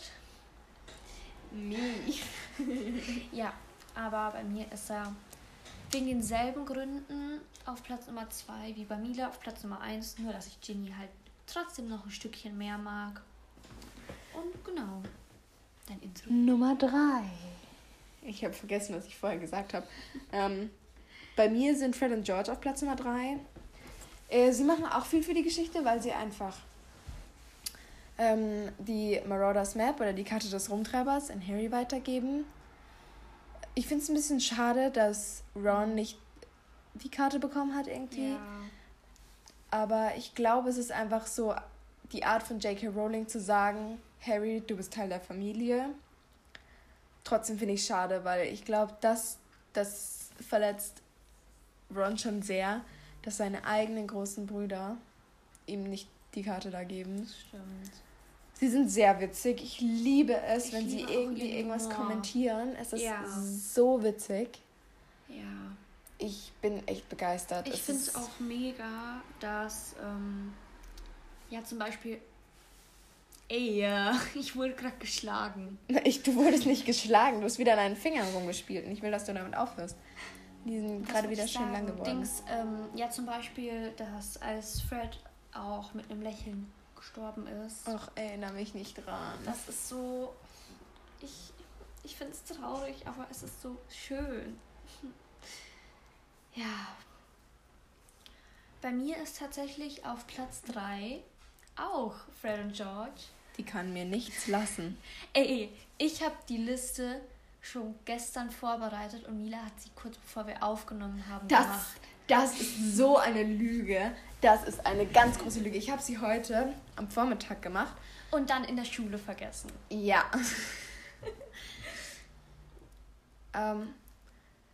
Nee. Ja, aber bei mir ist er wegen denselben Gründen auf Platz Nummer 2 wie bei Mila auf Platz Nummer 1, nur dass ich Ginny halt trotzdem noch ein Stückchen mehr mag. Und genau, dein Intro. Nummer 3. Ich habe vergessen, was ich vorher gesagt habe. Bei mir sind Fred und George auf Platz Nummer 3. Sie machen auch viel für die Geschichte, weil sie einfach die Marauders Map oder die Karte des Rumtreibers an Harry weitergeben. Ich finde es ein bisschen schade, dass Ron nicht die Karte bekommen hat irgendwie. Ja. Aber ich glaube, es ist einfach so die Art von J.K. Rowling zu sagen, Harry, du bist Teil der Familie. Trotzdem finde ich schade, weil ich glaube, das verletzt Ron schon sehr, dass seine eigenen großen Brüder ihm nicht die Karte da geben. Das stimmt. Sie sind sehr witzig. Ich liebe es, wenn sie irgendwie irgendwas Humor. kommentieren. Es ist so witzig. Ja. Ich bin echt begeistert. Ich finde es auch mega, dass, zum Beispiel, ich wurde gerade geschlagen. Du wurdest nicht geschlagen, du hast wieder an deinen Fingern rumgespielt und ich will, dass du damit aufhörst. Die sind gerade wieder schön lang geworden. Zum Beispiel, dass als Fred auch mit einem Lächeln gestorben ist. Ach, erinnere mich nicht dran. Das ist so, ich finde es traurig, aber es ist so schön. Ja. Bei mir ist tatsächlich auf Platz 3 auch Fred und George. Die kann mir nichts lassen. Ich habe die Liste schon gestern vorbereitet und Mila hat sie kurz bevor wir aufgenommen haben gemacht. Das ist so eine Lüge. Das ist eine ganz große Lüge. Ich habe sie heute am Vormittag gemacht. Und dann in der Schule vergessen. Ja.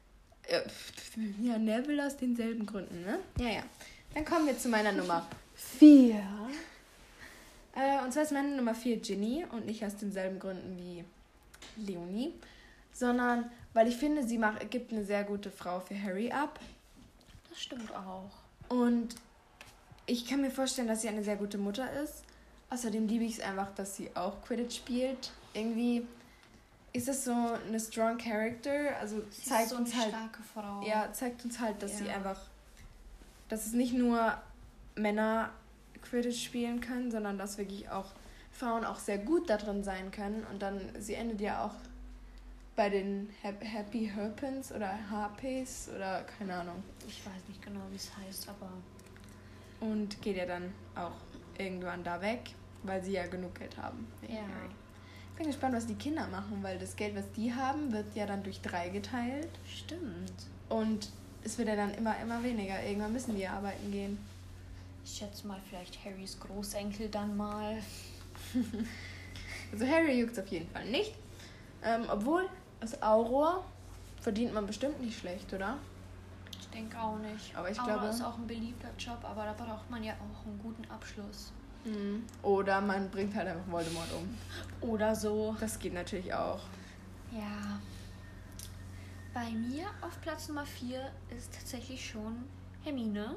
Ja, Neville aus denselben Gründen, ne? Ja. Dann kommen wir zu meiner Nummer 4. Und zwar ist meine Nummer 4 Ginny und nicht aus denselben Gründen wie Leonie, sondern weil ich finde, sie gibt eine sehr gute Frau für Harry ab. Das stimmt auch. Und ich kann mir vorstellen, dass sie eine sehr gute Mutter ist. Außerdem liebe ich es einfach, dass sie auch Quidditch spielt. Irgendwie ist das so eine strong character, also Sie zeigt ist so uns eine halt, starke Frau. ja, zeigt uns halt, dass sie einfach, dass es nicht nur Männer Quidditch spielen können, sondern dass wirklich auch Frauen auch sehr gut da drin sein können. Und dann, sie endet ja auch bei den Happy Herpins oder Harpies oder keine Ahnung. Ich weiß nicht genau, wie es heißt, aber... Und geht ja dann auch irgendwann da weg, weil sie ja genug Geld haben. Ja. Ich bin gespannt, was die Kinder machen, weil das Geld, was die haben, wird ja dann durch 3 geteilt. Stimmt. Und es wird ja dann immer weniger. Irgendwann müssen die ja arbeiten gehen. Ich schätze mal, vielleicht Harrys Großenkel dann mal. Also Harry juckt auf jeden Fall nicht. Obwohl, als Auror verdient man bestimmt nicht schlecht, oder? Ich denke auch nicht. Aber ich Aura glaube... ist auch ein beliebter Job, aber da braucht man ja auch einen guten Abschluss. Oder man bringt halt einfach Voldemort um. Oder so. Das geht natürlich auch. Ja. Bei mir auf Platz Nummer 4 ist tatsächlich schon Hermine.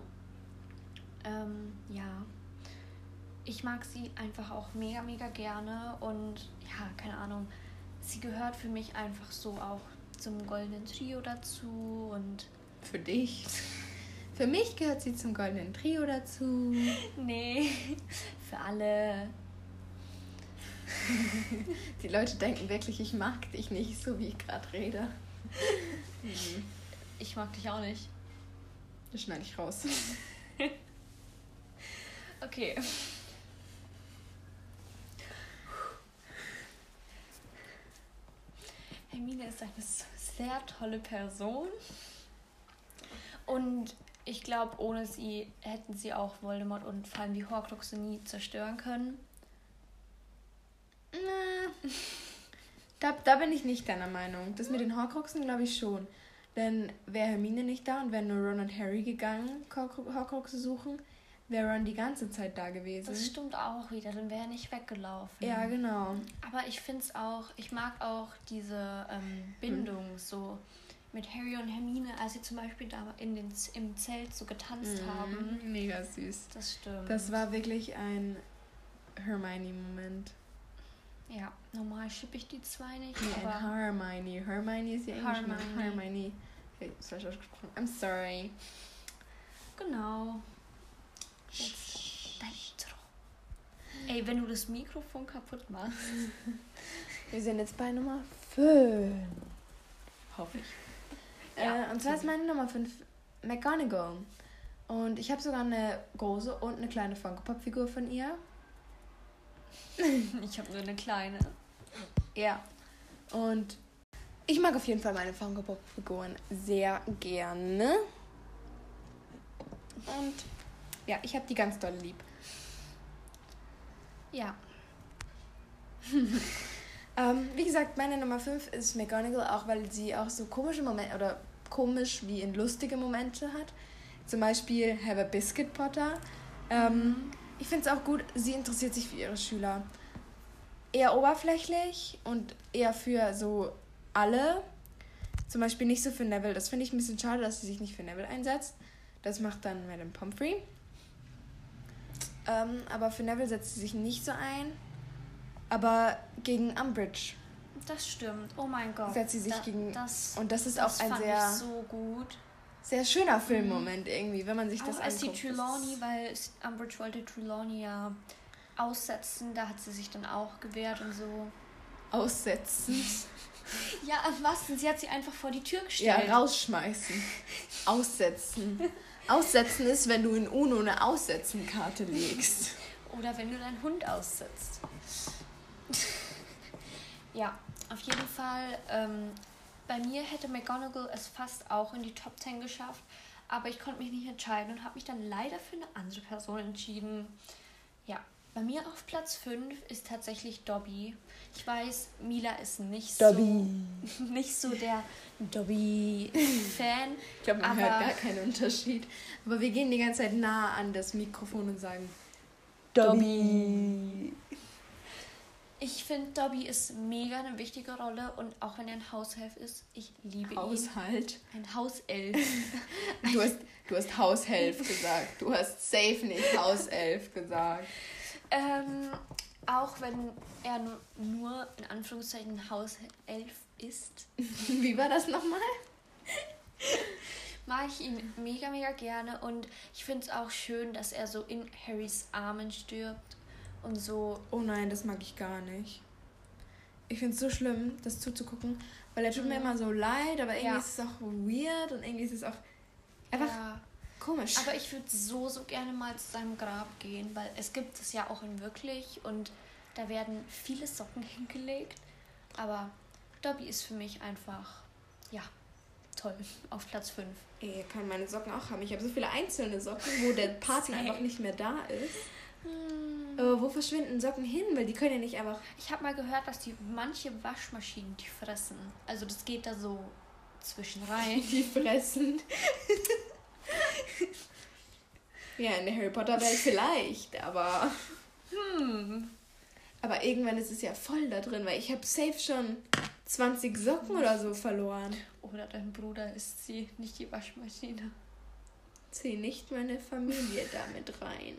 Ja. Ich mag sie einfach auch mega, mega gerne und ja, keine Ahnung. Sie gehört für mich einfach so auch zum goldenen Trio dazu und... Für dich. Für mich gehört sie zum goldenen Trio dazu. Nee, für alle. Die Leute denken wirklich, ich mag dich nicht, so wie ich gerade rede. Ich mag dich auch nicht. Das schneide ich raus. Okay. Hermine ist eine sehr tolle Person. Und ich glaube, ohne sie hätten sie auch Voldemort und vor allem die Horcruxe nie zerstören können. Da bin ich nicht deiner Meinung. Das mit den Horcruxen glaube ich schon. Denn wäre Hermine nicht da und wären nur Ron und Harry gegangen, Horcruxe suchen, wäre Ron die ganze Zeit da gewesen. Das stimmt auch wieder, dann wäre er nicht weggelaufen. Ja, genau. Aber ich finde es auch, ich mag auch diese Bindung so mit Harry und Hermine, als sie zum Beispiel da im Zelt so getanzt haben. Mega süß. Das stimmt. Das war wirklich ein Hermione-Moment. Ja, normal schippe ich die zwei nicht, Nee, aber... ein Hermione. Hermione ist ja Englisch. Hermione. Okay, das falsch ausgesprochen. I'm sorry. Genau. Jetzt dein Intro. Ey, wenn du das Mikrofon kaputt machst. Wir sind jetzt bei Nummer 5. Hoffe ich. Ja, und zwar ist meine Nummer 5 McGonagall. Und ich habe sogar eine große und eine kleine Funko-Pop-Figur von ihr. Ich habe nur eine kleine. Ja. Und ich mag auf jeden Fall meine Funko-Pop-Figuren sehr gerne. Und ja, ich habe die ganz doll lieb. Ja. Wie gesagt, meine Nummer 5 ist McGonagall, auch weil sie auch so komische Momente, oder komisch wie in lustige Momente hat. Zum Beispiel Have a Biscuit Potter. Ich finde es auch gut, sie interessiert sich für ihre Schüler. Eher oberflächlich und eher für so alle. Zum Beispiel nicht so für Neville. Das finde ich ein bisschen schade, dass sie sich nicht für Neville einsetzt. Das macht dann Madame Pomfrey. Aber für Neville setzt sie sich nicht so ein. Aber gegen Umbridge Das stimmt. Oh mein Gott. setzt sie sich gegen... Und das ist das auch ein fand sehr, ich so gut. sehr schöner Filmmoment irgendwie, wenn man sich das Auch als die anguckt. Trelawney, weil Umbridge wollte Trelawney ja aussetzen, da hat sie sich dann auch gewehrt und so. Aussetzen. Ja, was denn? Sie hat sie einfach vor die Tür gestellt. Ja, rausschmeißen. Aussetzen. Aussetzen ist, wenn du in Uno eine Aussetzenkarte legst. Oder wenn du deinen Hund aussetzt. Ja, auf jeden Fall. Bei mir hätte McGonagall es fast auch in die Top 10 geschafft, aber ich konnte mich nicht entscheiden und habe mich dann leider für eine andere Person entschieden. Ja, Bei mir auf Platz 5 ist tatsächlich Dobby. Ich weiß, Mila ist nicht so der Dobby-Fan. Ich glaube, man hört gar keinen Unterschied. Aber wir gehen die ganze Zeit nah an das Mikrofon und sagen Dobby. Ich finde, Dobby ist mega eine wichtige Rolle und auch wenn er ein Hauself ist, ich liebe ihn. Ein Hauself. Du hast Hauself gesagt. Du hast safe nicht Hauself gesagt. Auch wenn er nur in Anführungszeichen Hauself ist. Wie war das nochmal? Mag ich ihn mega, mega gerne und ich finde es auch schön, dass er so in Harrys Armen stirbt und so. Oh nein, das mag ich gar nicht. Ich finde es so schlimm, das zuzugucken, weil er tut mir immer so leid, aber irgendwie ist es auch weird und irgendwie ist es auch einfach komisch. Aber ich würde so gerne mal zu seinem Grab gehen, weil es gibt es ja auch in wirklich und da werden viele Socken hingelegt, aber Dobby ist für mich einfach, toll, auf Platz 5. Ey, kann meine Socken auch haben. Ich habe so viele einzelne Socken, wo der Partner einfach nicht mehr da ist. Aber wo verschwinden Socken hin? Weil die können ja nicht einfach... Ich habe mal gehört, dass manche Waschmaschinen die fressen. Also das geht da so zwischen rein. Die fressen. Ja, in der Harry Potter Welt vielleicht, aber... Aber irgendwann ist es ja voll da drin, weil ich habe safe schon 20 Socken oder so verloren. Oder dein Bruder ist sie, nicht die Waschmaschine. Zieh nicht meine Familie damit rein.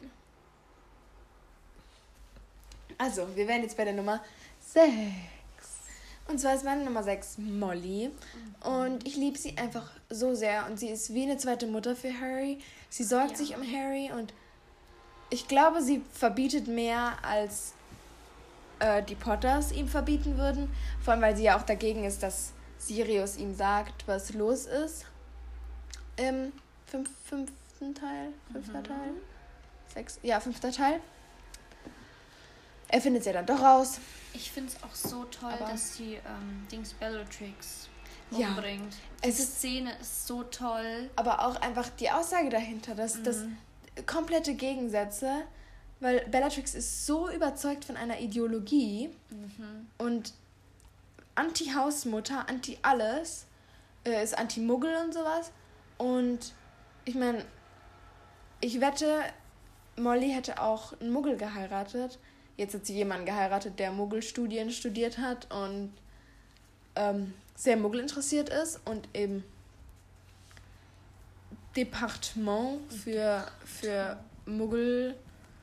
Also, wir wären jetzt bei der Nummer 6. Und zwar ist meine Nummer 6 Molly. Und ich liebe sie einfach so sehr. Und sie ist wie eine zweite Mutter für Harry. Sie sorgt sich um Harry. Und ich glaube, sie verbietet mehr, als die Potters ihm verbieten würden. Vor allem, weil sie ja auch dagegen ist, dass Sirius ihm sagt, was los ist. Im fünften Teil? Fünfter Teil? Fünfter Teil. Er findet es ja dann doch raus. Ich finde es auch so toll, dass sie Bellatrix umbringt. Die Szene ist so toll. Aber auch einfach die Aussage dahinter, dass das komplette Gegensätze, weil Bellatrix ist so überzeugt von einer Ideologie und Anti-Hausmutter, Anti-alles, ist Anti-Muggel und sowas. Und ich meine, ich wette, Molly hätte auch einen Muggel geheiratet. Jetzt hat sie jemanden geheiratet, der Muggelstudien studiert hat und sehr Muggel interessiert ist und eben Departement für Muggelzeug,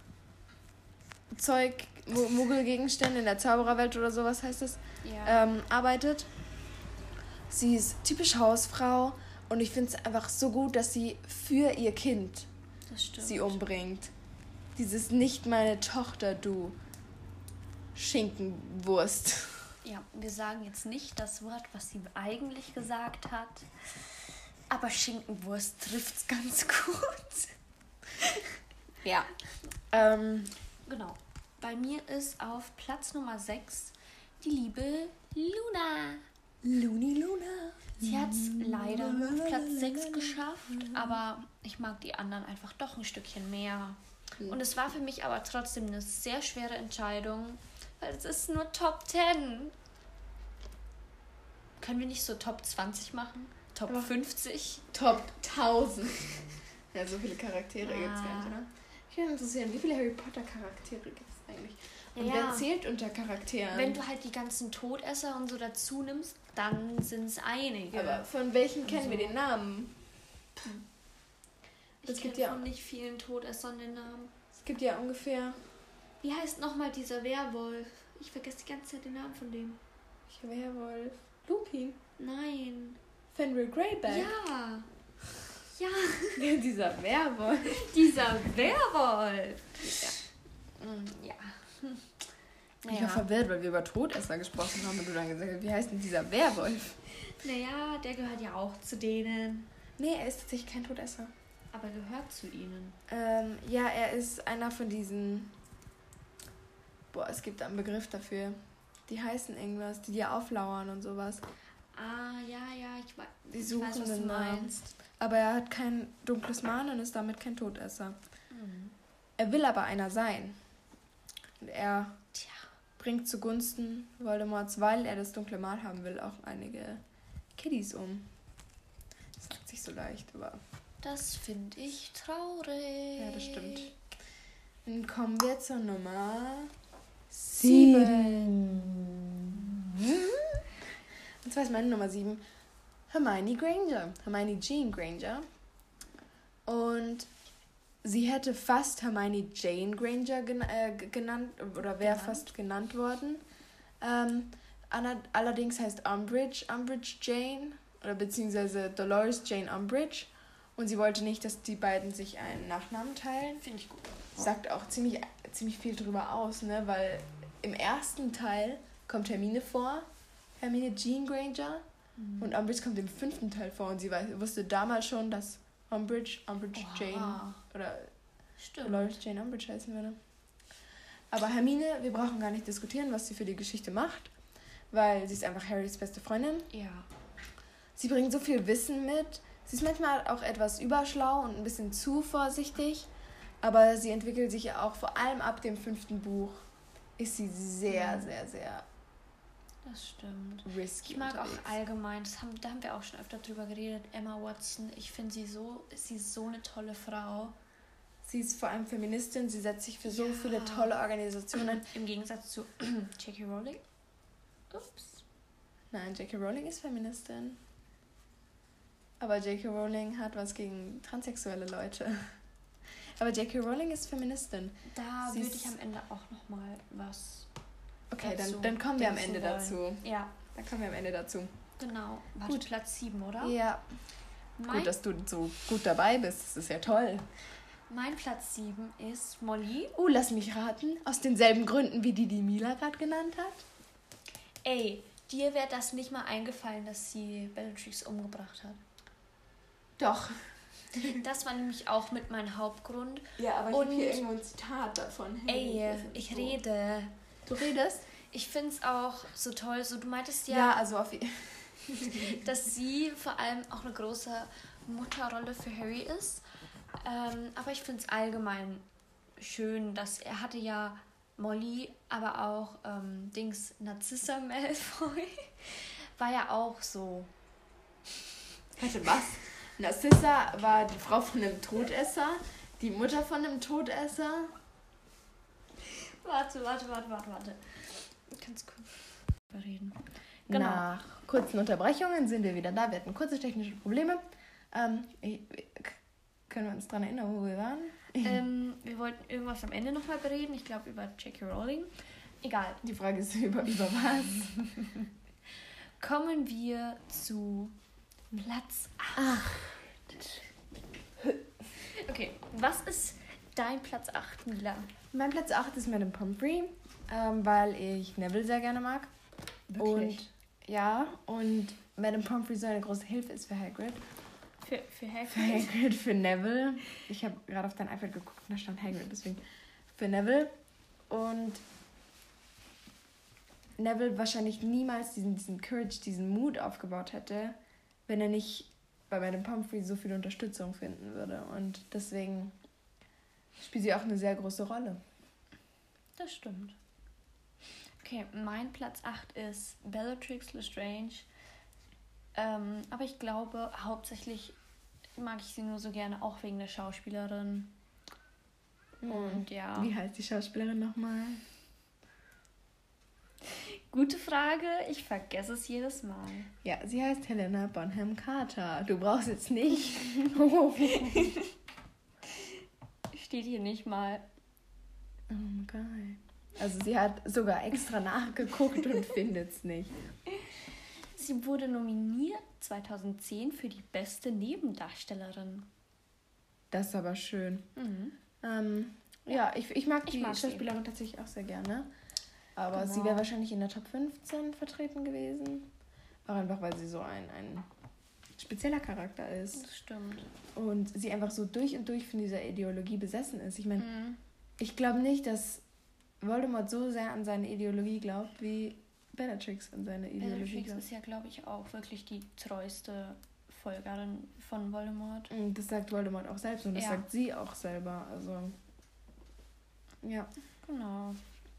Muggelgegenstände in der Zaubererwelt oder sowas heißt es, arbeitet. Sie ist typisch Hausfrau und ich finde es einfach so gut, dass sie für ihr Kind sie umbringt. Dieses nicht meine Tochter, du Schinkenwurst. Ja, wir sagen jetzt nicht das Wort, was sie eigentlich gesagt hat, aber Schinkenwurst trifft's ganz gut. Ja. Genau. Bei mir ist auf Platz Nummer 6 die liebe Luna. Luna. Sie hat es leider nur auf Platz 6 geschafft, aber ich mag die anderen einfach doch ein Stückchen mehr. Und es war für mich aber trotzdem eine sehr schwere Entscheidung, weil es ist nur Top 10. Können wir nicht so Top 20 machen? Top 50? Top 1000. Ja, so viele Charaktere gibt es gar nicht, oder? Ich würde mich interessieren, wie viele Harry Potter Charaktere gibt es eigentlich? Und wer zählt unter Charakteren? Wenn du halt die ganzen Todesser und so dazu nimmst, dann sind es einige. Aber von welchen kennen wir den Namen? Ich kenne von nicht vielen Todessern den Namen. Es gibt ja ungefähr... Wie heißt nochmal dieser Werwolf? Ich vergesse die ganze Zeit den Namen von dem. Welcher Werwolf? Lupin? Nein. Fenrir Greyback? Ja. Ja. Dieser Werwolf. Dieser Werwolf. Ja. Ich war verwirrt, weil wir über Todesser gesprochen haben und du dann gesagt hast, wie heißt denn dieser Werwolf? Naja, der gehört ja auch zu denen. Nee, er ist tatsächlich kein Todesser. Aber gehört zu ihnen. Ja, er ist einer von diesen... es gibt einen Begriff dafür. Die heißen irgendwas, die dir auflauern und sowas. Ah, ja, ich weiß. Die suchen was du meinst. Aber er hat kein dunkles Mahn und ist damit kein Todesser. Er will aber einer sein. Und er bringt zugunsten Voldemorts, weil er das dunkle Mal haben will, auch einige Kiddies um. Das sagt sich so leicht, aber... Das finde ich traurig. Ja, das stimmt. Dann kommen wir zur Nummer 7. Und zwar ist meine Nummer 7 Hermione Granger. Hermione Jean Granger. Und sie hätte fast Hermione Jane Granger genannt, oder wäre fast genannt worden. Allerdings heißt Umbridge Jane, oder beziehungsweise Dolores Jane Umbridge. Und sie wollte nicht, dass die beiden sich einen Nachnamen teilen. Finde ich gut. Sagt auch ziemlich viel drüber aus, ne? Weil im ersten Teil kommt Hermine vor, Hermine Jean Granger, und Umbridge kommt im 5. Teil vor. Und sie wusste damals schon, dass Umbridge Jane oder Dolores Jane Umbridge heißen würde. Aber Hermine, wir brauchen gar nicht diskutieren, was sie für die Geschichte macht, weil sie ist einfach Harrys beste Freundin. Ja. Sie bringt so viel Wissen mit. Sie ist manchmal auch etwas überschlau und ein bisschen zu vorsichtig, aber sie entwickelt sich ja auch, vor allem ab dem 5. Buch, ist sie sehr, sehr, sehr das stimmt. Risky ich mag unterwegs. auch allgemein, da haben wir auch schon öfter drüber geredet, Emma Watson. Ich finde sie ist so eine tolle Frau. Sie ist vor allem Feministin, sie setzt sich für so viele tolle Organisationen. Im Gegensatz zu J.K. Rowling. Ups. Nein, J.K. Rowling ist Feministin. Aber J.K. Rowling hat was gegen transsexuelle Leute. Aber J.K. Rowling ist Feministin. Da würde ich am Ende auch nochmal was... Okay, dann kommen wir am Ende dazu. Ja. Dann kommen wir am Ende dazu. Genau. Warte, gut. Platz 7, oder? Ja. Gut, dass du so gut dabei bist. Das ist ja toll. Mein Platz 7 ist Molly. Lass mich raten. Aus denselben Gründen, wie die Mila gerade genannt hat. Ey, dir wäre das nicht mal eingefallen, dass sie Bellatrix umgebracht hat. Doch. Das war nämlich auch mit meinem Hauptgrund. Ja, aber ich habe hier irgendwo ein Zitat davon. Ey, ich rede. Du redest? Ich finde es auch so toll. So, du meintest ja also dass sie vor allem auch eine große Mutterrolle für Harry ist. Aber ich finde es allgemein schön, dass er hatte ja Molly, aber auch Narcissa Malfoy war ja auch so. Warte, was? Narcissa war die Frau von einem Todesser, die Mutter von einem Todesser. Warte. Kannst kurz reden. Genau. Nach kurzen Unterbrechungen sind wir wieder da. Wir hatten kurze technische Probleme. Können wir uns daran erinnern, wo wir waren? Wir wollten irgendwas am Ende nochmal bereden. Ich glaube über J.K. Rowling. Egal. Die Frage ist über was? Kommen wir zu Platz 8. Okay, was ist dein Platz 8, Mila? Mein Platz 8 ist Madame Pomfrey, weil ich Neville sehr gerne mag. Wirklich? Und Madame Pomfrey so eine große Hilfe ist für Hagrid. Für Hagrid? Für Hagrid, für Neville. Ich habe gerade auf dein iPad geguckt und da stand Hagrid, deswegen für Neville. Und Neville wahrscheinlich niemals diesen Courage, diesen Mut aufgebaut hätte, wenn er nicht bei Madame Pomfrey so viel Unterstützung finden würde. Und deswegen spielt sie auch eine sehr große Rolle. Das stimmt. Okay, mein Platz 8 ist Bellatrix Lestrange. Aber ich glaube, hauptsächlich mag ich sie nur so gerne, auch wegen der Schauspielerin. Und ja. Wie heißt die Schauspielerin nochmal? Gute Frage, ich vergesse es jedes Mal. Ja, sie heißt Helena Bonham Carter. Du brauchst jetzt nicht. Steht hier nicht mal. Oh mein Gott. Also sie hat sogar extra nachgeguckt und findet es nicht. Sie wurde nominiert 2010 für die beste Nebendarstellerin. Das ist aber schön. Ja, ich mag die Schauspielerin tatsächlich auch sehr gerne. Aber sie wäre wahrscheinlich in der Top 15 vertreten gewesen. Auch einfach, weil sie so ein spezieller Charakter ist. Das stimmt. Und sie einfach so durch und durch von dieser Ideologie besessen ist. Ich meine, ich glaube nicht, dass Voldemort so sehr an seine Ideologie glaubt, wie Bellatrix an seine Ideologie glaubt. Bellatrix ist ja, glaube ich, auch wirklich die treueste Folgerin von Voldemort. Und das sagt Voldemort auch selbst und das sagt sie auch selber. Also, ja. Genau.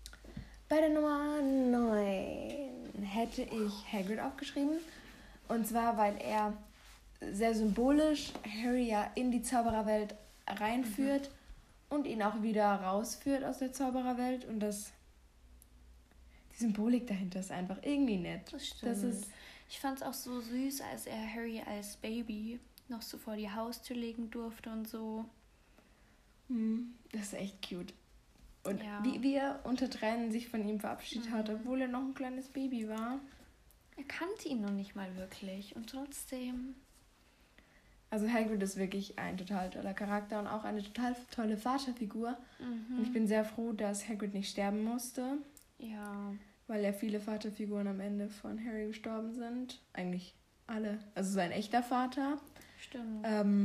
Bei der Nummer 9 hätte ich Hagrid aufgeschrieben. Und zwar, weil er sehr symbolisch Harry ja in die Zaubererwelt reinführt und ihn auch wieder rausführt aus der Zaubererwelt. Und die Symbolik dahinter ist einfach irgendwie nett. Das stimmt. Ich fand es auch so süß, als er Harry als Baby noch so vor die Haustür legen durfte und so. Das ist echt cute. Und wie er unter Tränen sich von ihm verabschiedet hat, obwohl er noch ein kleines Baby war. Er kannte ihn noch nicht mal wirklich und trotzdem... Also Hagrid ist wirklich ein total toller Charakter und auch eine total tolle Vaterfigur. Und ich bin sehr froh, dass Hagrid nicht sterben musste. Ja. Weil ja viele Vaterfiguren am Ende von Harry gestorben sind. Eigentlich alle. Also sein echter Vater. Stimmt.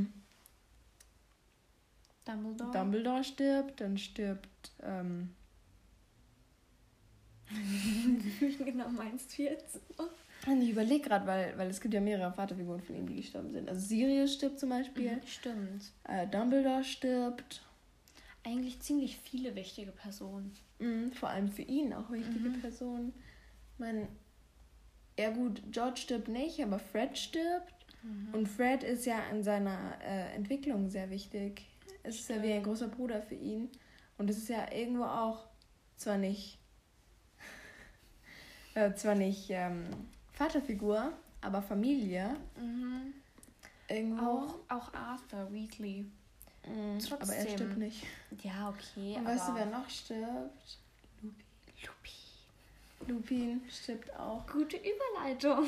Dumbledore stirbt, dann stirbt... Wie genau meinst du jetzt? Ich überlege gerade, weil es gibt ja mehrere Vaterfiguren von ihm, die gestorben sind. Also Sirius stirbt zum Beispiel. Stimmt. Dumbledore stirbt. Eigentlich ziemlich viele wichtige Personen. Vor allem für ihn auch wichtige Personen. Ich meine, ja gut, George stirbt nicht, aber Fred stirbt. Und Fred ist ja in seiner Entwicklung sehr wichtig. Es ist ja wie ein großer Bruder für ihn. Und es ist ja irgendwo auch zwar nicht Vaterfigur, aber Familie. Irgendwo. Auch Arthur Weasley. Trotzdem. Aber er stirbt nicht. Ja, okay. Und weißt du, wer noch stirbt? Lupin stirbt auch. Gute Überleitung.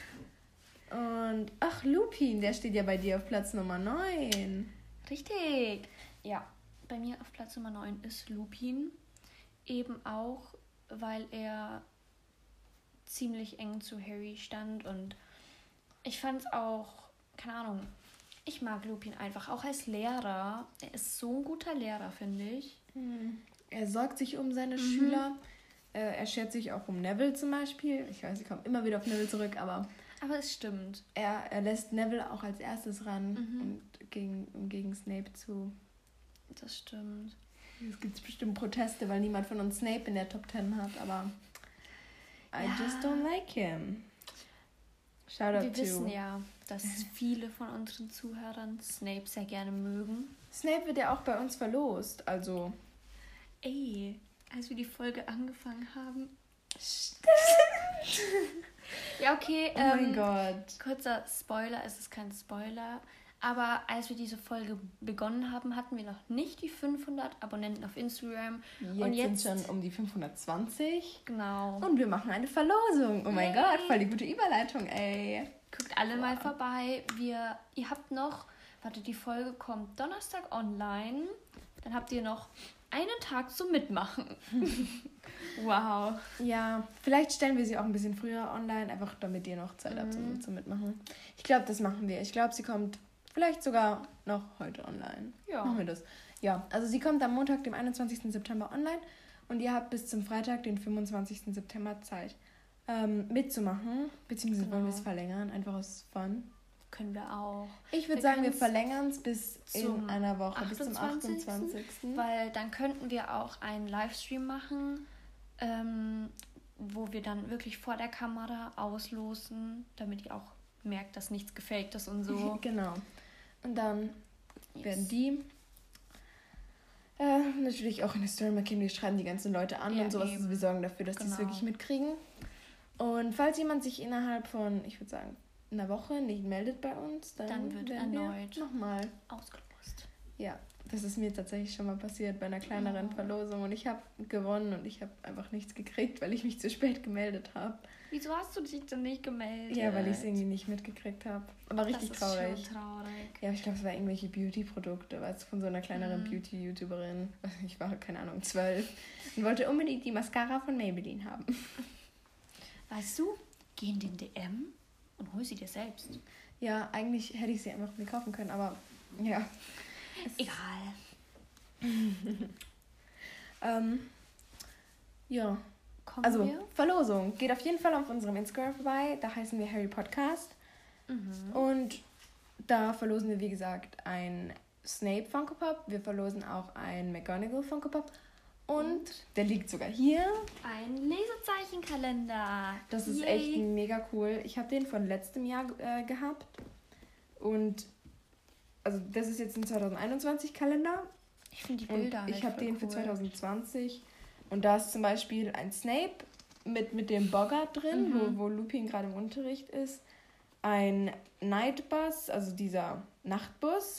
Und, Lupin, der steht ja bei dir auf Platz Nummer 9. Richtig. Ja, bei mir auf Platz Nummer 9 ist Lupin. Eben auch, weil er ziemlich eng zu Harry stand. Und ich fand es auch, keine Ahnung, ich mag Lupin einfach, auch als Lehrer. Er ist so ein guter Lehrer, finde ich. Er sorgt sich um seine Schüler. Er schert sich auch um Neville zum Beispiel. Ich weiß, ich komme immer wieder auf Neville zurück, aber es stimmt. Er lässt Neville auch als erstes ran und gegen Snape zu. Das stimmt. Es gibt bestimmt Proteste, weil niemand von uns Snape in der Top 10 hat, aber I just don't like him. Wir wissen ja, dass viele von unseren Zuhörern Snape sehr gerne mögen. Snape wird ja auch bei uns verlost, also... Als wir die Folge angefangen haben... Stimmt! Ja, okay. Oh mein Gott. Kurzer Spoiler, es ist kein Spoiler. Aber als wir diese Folge begonnen haben, hatten wir noch nicht die 500 Abonnenten auf Instagram. Jetzt sind schon um die 520. Genau. Und wir machen eine Verlosung. Oh mein Gott, voll die gute Überleitung, ey. Guckt alle mal vorbei. Ihr habt noch... die Folge kommt Donnerstag online. Dann habt ihr noch einen Tag zum Mitmachen. Wow. Ja, vielleicht stellen wir sie auch ein bisschen früher online, einfach damit ihr noch Zeit habt zum Mitmachen. Ich glaube, das machen wir. Ich glaube, sie kommt vielleicht sogar noch heute online. Ja. Machen wir das. Ja, also sie kommt am Montag, dem 21. September online und ihr habt bis zum Freitag, den 25. September Zeit mitzumachen. Beziehungsweise wollen wir es verlängern, einfach aus Fun. Können wir auch. Ich würde sagen, wir verlängern es bis in einer Woche, 28. bis zum 28. Weil dann könnten wir auch einen Livestream machen, wo wir dann wirklich vor der Kamera auslosen, damit ihr auch merkt, dass nichts gefaked ist und so. Genau. Und dann werden die natürlich auch in der Story markieren, wir schreiben die ganzen Leute an und sowas. Also wir sorgen dafür, dass die es wirklich mitkriegen. Und falls jemand sich innerhalb von, ich würde sagen, einer Woche nicht meldet bei uns, dann wird werden erneut nochmal ausgelost. Ja, das ist mir tatsächlich schon mal passiert bei einer kleineren Verlosung und ich habe gewonnen und ich habe einfach nichts gekriegt, weil ich mich zu spät gemeldet habe. Wieso hast du dich denn nicht gemeldet? Ja, weil ich es irgendwie nicht mitgekriegt habe. Aber richtig traurig. Das ist schon traurig. Ja, ich glaube, es war irgendwelche Beauty-Produkte, weißt du, von so einer kleineren Beauty-YouTuberin. Ich war, keine Ahnung, 12 und wollte unbedingt die Mascara von Maybelline haben. Weißt du, geh in den DM und hol sie dir selbst. Ja, eigentlich hätte ich sie einfach mir kaufen können, aber ja. Egal. Ja. Kommen wir? Verlosung. Geht auf jeden Fall auf unserem Instagram vorbei. Da heißen wir Harry Podcast. Und da verlosen wir, wie gesagt, ein Snape Funko Pop. Wir verlosen auch ein McGonagall Funko Pop. Und der liegt sogar hier. Ein Lesezeichenkalender. Das ist echt mega cool. Ich habe den von letztem Jahr gehabt. Und also das ist jetzt ein 2021-Kalender. Ich finde die Bilder und ich habe den für 2020. Und da ist zum Beispiel ein Snape mit dem Boggart drin, wo Lupin gerade im Unterricht ist. Ein Nightbus, also dieser Nachtbus.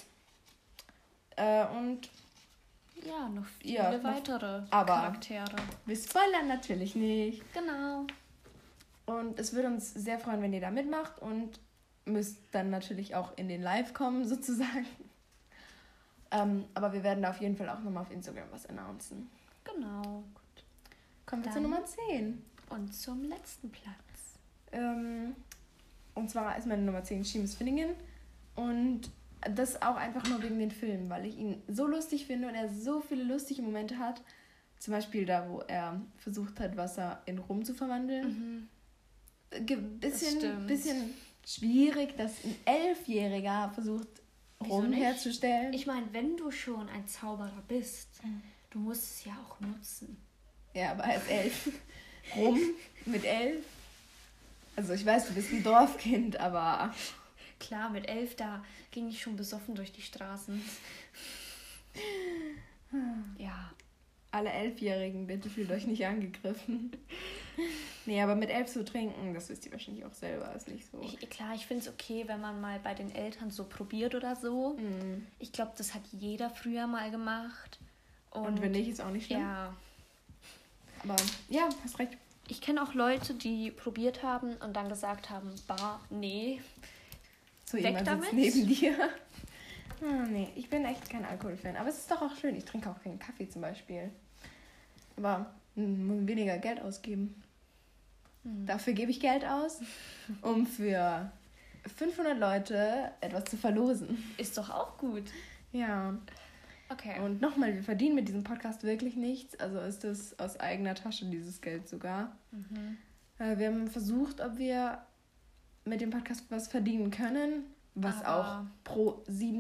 Und ja, noch viele weitere Charaktere. Wir spoilern natürlich nicht. Genau. Und es würde uns sehr freuen, wenn ihr da mitmacht und müsst dann natürlich auch in den Live kommen, sozusagen. Aber wir werden da auf jeden Fall auch nochmal auf Instagram was announcen. Genau. Gut. Kommen wir zur Nummer 10. Und zum letzten Platz. Und zwar ist meine Nummer 10 Seamus Finnegan. Und das auch einfach nur wegen den Filmen, weil ich ihn so lustig finde und er so viele lustige Momente hat. Zum Beispiel da, wo er versucht hat, Wasser in Rum zu verwandeln. Bisschen schwierig, dass ein 11-Jähriger versucht, Rum herzustellen. Ich meine, wenn du schon ein Zauberer bist, du musst es ja auch nutzen. Ja, aber er ist 11. Rum mit 11. Also ich weiß, du bist ein Dorfkind, aber... Klar, mit 11, da ging ich schon besoffen durch die Straßen. Ja. Alle 11-Jährigen, bitte fühlt euch nicht angegriffen. Nee, aber mit 11 zu trinken, das wisst ihr wahrscheinlich auch selber, ist nicht so. Klar, ich finde es okay, wenn man mal bei den Eltern so probiert oder so. Ich glaube, das hat jeder früher mal gemacht. Und wenn nicht, ist auch nicht schlimm. Ja. Aber ja, hast recht. Ich kenne auch Leute, die probiert haben und dann gesagt haben, nee. So jemand sitzt neben dir. Nee, ich bin echt kein Alkoholfan. Aber es ist doch auch schön. Ich trinke auch keinen Kaffee zum Beispiel. Aber muss weniger Geld ausgeben. Dafür gebe ich Geld aus, um für 500 Leute etwas zu verlosen. Ist doch auch gut. Ja. Okay. Und nochmal, wir verdienen mit diesem Podcast wirklich nichts. Also ist das aus eigener Tasche, dieses Geld sogar. Wir haben versucht, ob wir mit dem Podcast was verdienen können, was auch pro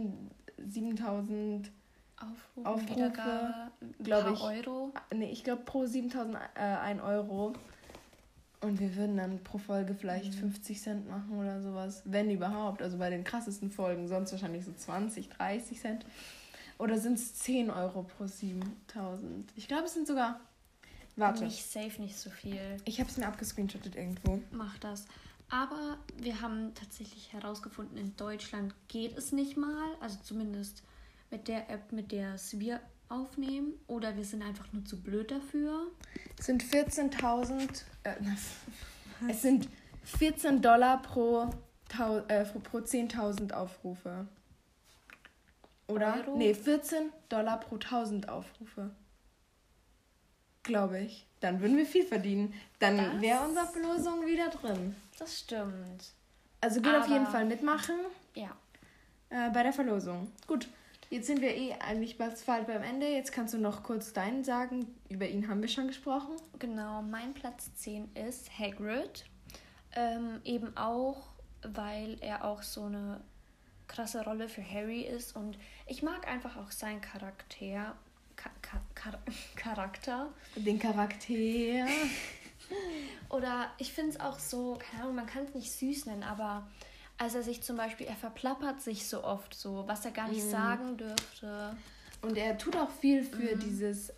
7000 Aufrufe, glaube ich. Euro? Nee, ich glaube pro 7000 1 Euro. Und wir würden dann pro Folge vielleicht 50 Cent machen oder sowas, wenn überhaupt. Also bei den krassesten Folgen, sonst wahrscheinlich so 20, 30 Cent. Oder sind es 10 Euro pro 7000? Ich glaube, es sind sogar... Warte. Nicht safe, nicht so viel. Ich habe es mir abgescreenshottet irgendwo. Mach das. Aber wir haben tatsächlich herausgefunden, in Deutschland geht es nicht mal. Also zumindest mit der App, mit der wir aufnehmen. Oder wir sind einfach nur zu blöd dafür. Es sind 14.000... es sind $14 pro 10.000 Aufrufe. Oder? Euro? Nee, $14 pro 1.000 Aufrufe. Glaube ich. Dann würden wir viel verdienen. Dann wäre unsere Verlosung wieder drin. Das stimmt. Also geht auf jeden Fall mitmachen. Ja. Bei der Verlosung. Gut, jetzt sind wir eigentlich bald beim Ende. Jetzt kannst du noch kurz deinen sagen. Über ihn haben wir schon gesprochen. Genau, mein Platz 10 ist Hagrid. Eben auch, weil er auch so eine krasse Rolle für Harry ist. Und ich mag einfach auch seinen Charakter. Charakter. Den Charakter. Oder ich finde es auch so, keine Ahnung, man kann es nicht süß nennen, aber als er sich zum Beispiel, er verplappert sich so oft so, was er gar nicht sagen dürfte. Und er tut auch viel für dieses,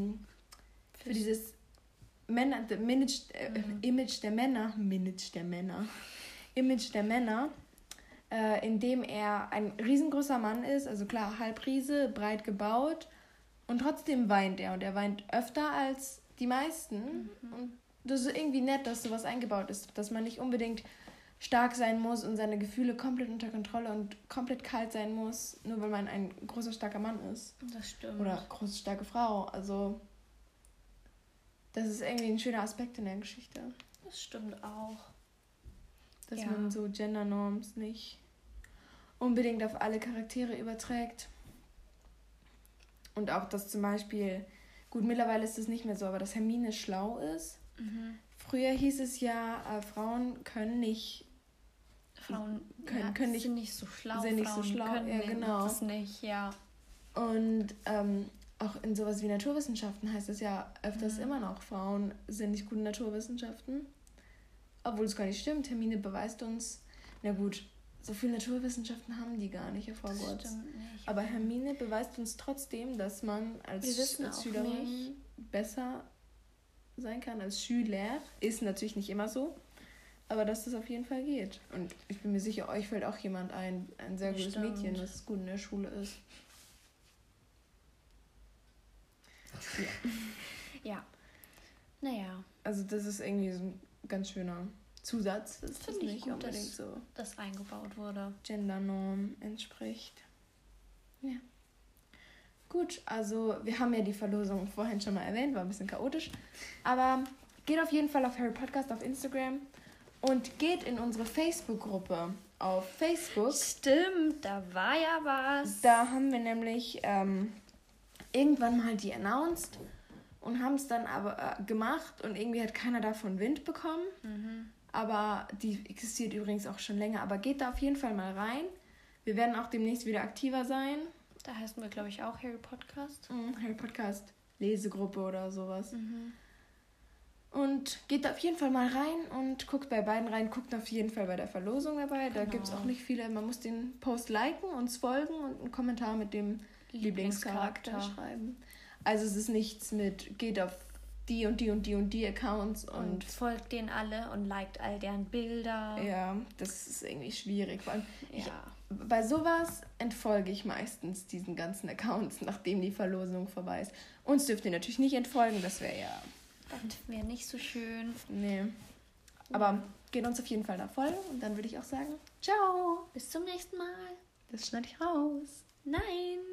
Image der Männer, indem er ein riesengroßer Mann ist, also klar, Halbriese, breit gebaut und trotzdem weint er und er weint öfter als die meisten und das ist irgendwie nett, dass sowas eingebaut ist, dass man nicht unbedingt stark sein muss und seine Gefühle komplett unter Kontrolle und komplett kalt sein muss, nur weil man ein großer, starker Mann ist. Das stimmt. Oder große, starke Frau. Also, das ist irgendwie ein schöner Aspekt in der Geschichte. Das stimmt auch. Dass man so Gender-Norms nicht unbedingt auf alle Charaktere überträgt. Und auch, dass zum Beispiel, gut, mittlerweile ist das nicht mehr so, aber dass Hermine schlau ist. Früher hieß es ja, Frauen können nicht... sind nicht so schlau. Sind nicht so schlau, können ja, genau. das nicht, ja. Und auch in sowas wie Naturwissenschaften heißt es ja öfters immer noch, Frauen sind nicht gut in Naturwissenschaften. Obwohl es gar nicht stimmt. Hermine beweist uns, na gut, so viele Naturwissenschaften haben die gar nicht auf Hogwarts. Das stimmt nicht. Aber Hermine beweist uns trotzdem, dass man als Schülerin besser sein kann als Schüler. Ist natürlich nicht immer so, aber dass das auf jeden Fall geht. Und ich bin mir sicher, euch fällt auch jemand ein sehr gutes Mädchen, das gut in der Schule ist. Ja. Naja. Also das ist irgendwie so ein ganz schöner Zusatz. Das finde ich nicht gut, unbedingt dass so das eingebaut wurde. Gendernorm entspricht. Ja. Gut, also wir haben ja die Verlosung vorhin schon mal erwähnt, war ein bisschen chaotisch. Aber geht auf jeden Fall auf Harry Podcast auf Instagram und geht in unsere Facebook-Gruppe auf Facebook. Stimmt, da war ja was. Da haben wir nämlich irgendwann mal die announced und haben es dann aber gemacht und irgendwie hat keiner davon Wind bekommen. Aber die existiert übrigens auch schon länger. Aber geht da auf jeden Fall mal rein. Wir werden auch demnächst wieder aktiver sein. Da heißen wir, glaube ich, auch Harry Podcast. Harry Podcast Lesegruppe oder sowas. Und geht da auf jeden Fall mal rein und guckt bei beiden rein. Guckt auf jeden Fall bei der Verlosung dabei. Da gibt es auch nicht viele. Man muss den Post liken, uns folgen und einen Kommentar mit dem Lieblingscharakter schreiben. Also es ist nichts mit, geht auf die und die und die und die Accounts und folgt denen alle und liked all deren Bilder. Ja, das ist irgendwie schwierig. Vor allem bei sowas entfolge ich meistens diesen ganzen Accounts, nachdem die Verlosung vorbei ist. Uns dürft ihr natürlich nicht entfolgen, das wäre nicht so schön. Nee. Aber geht uns auf jeden Fall da folgen und dann würde ich auch sagen, ciao. Bis zum nächsten Mal. Das schneide ich raus. Nein.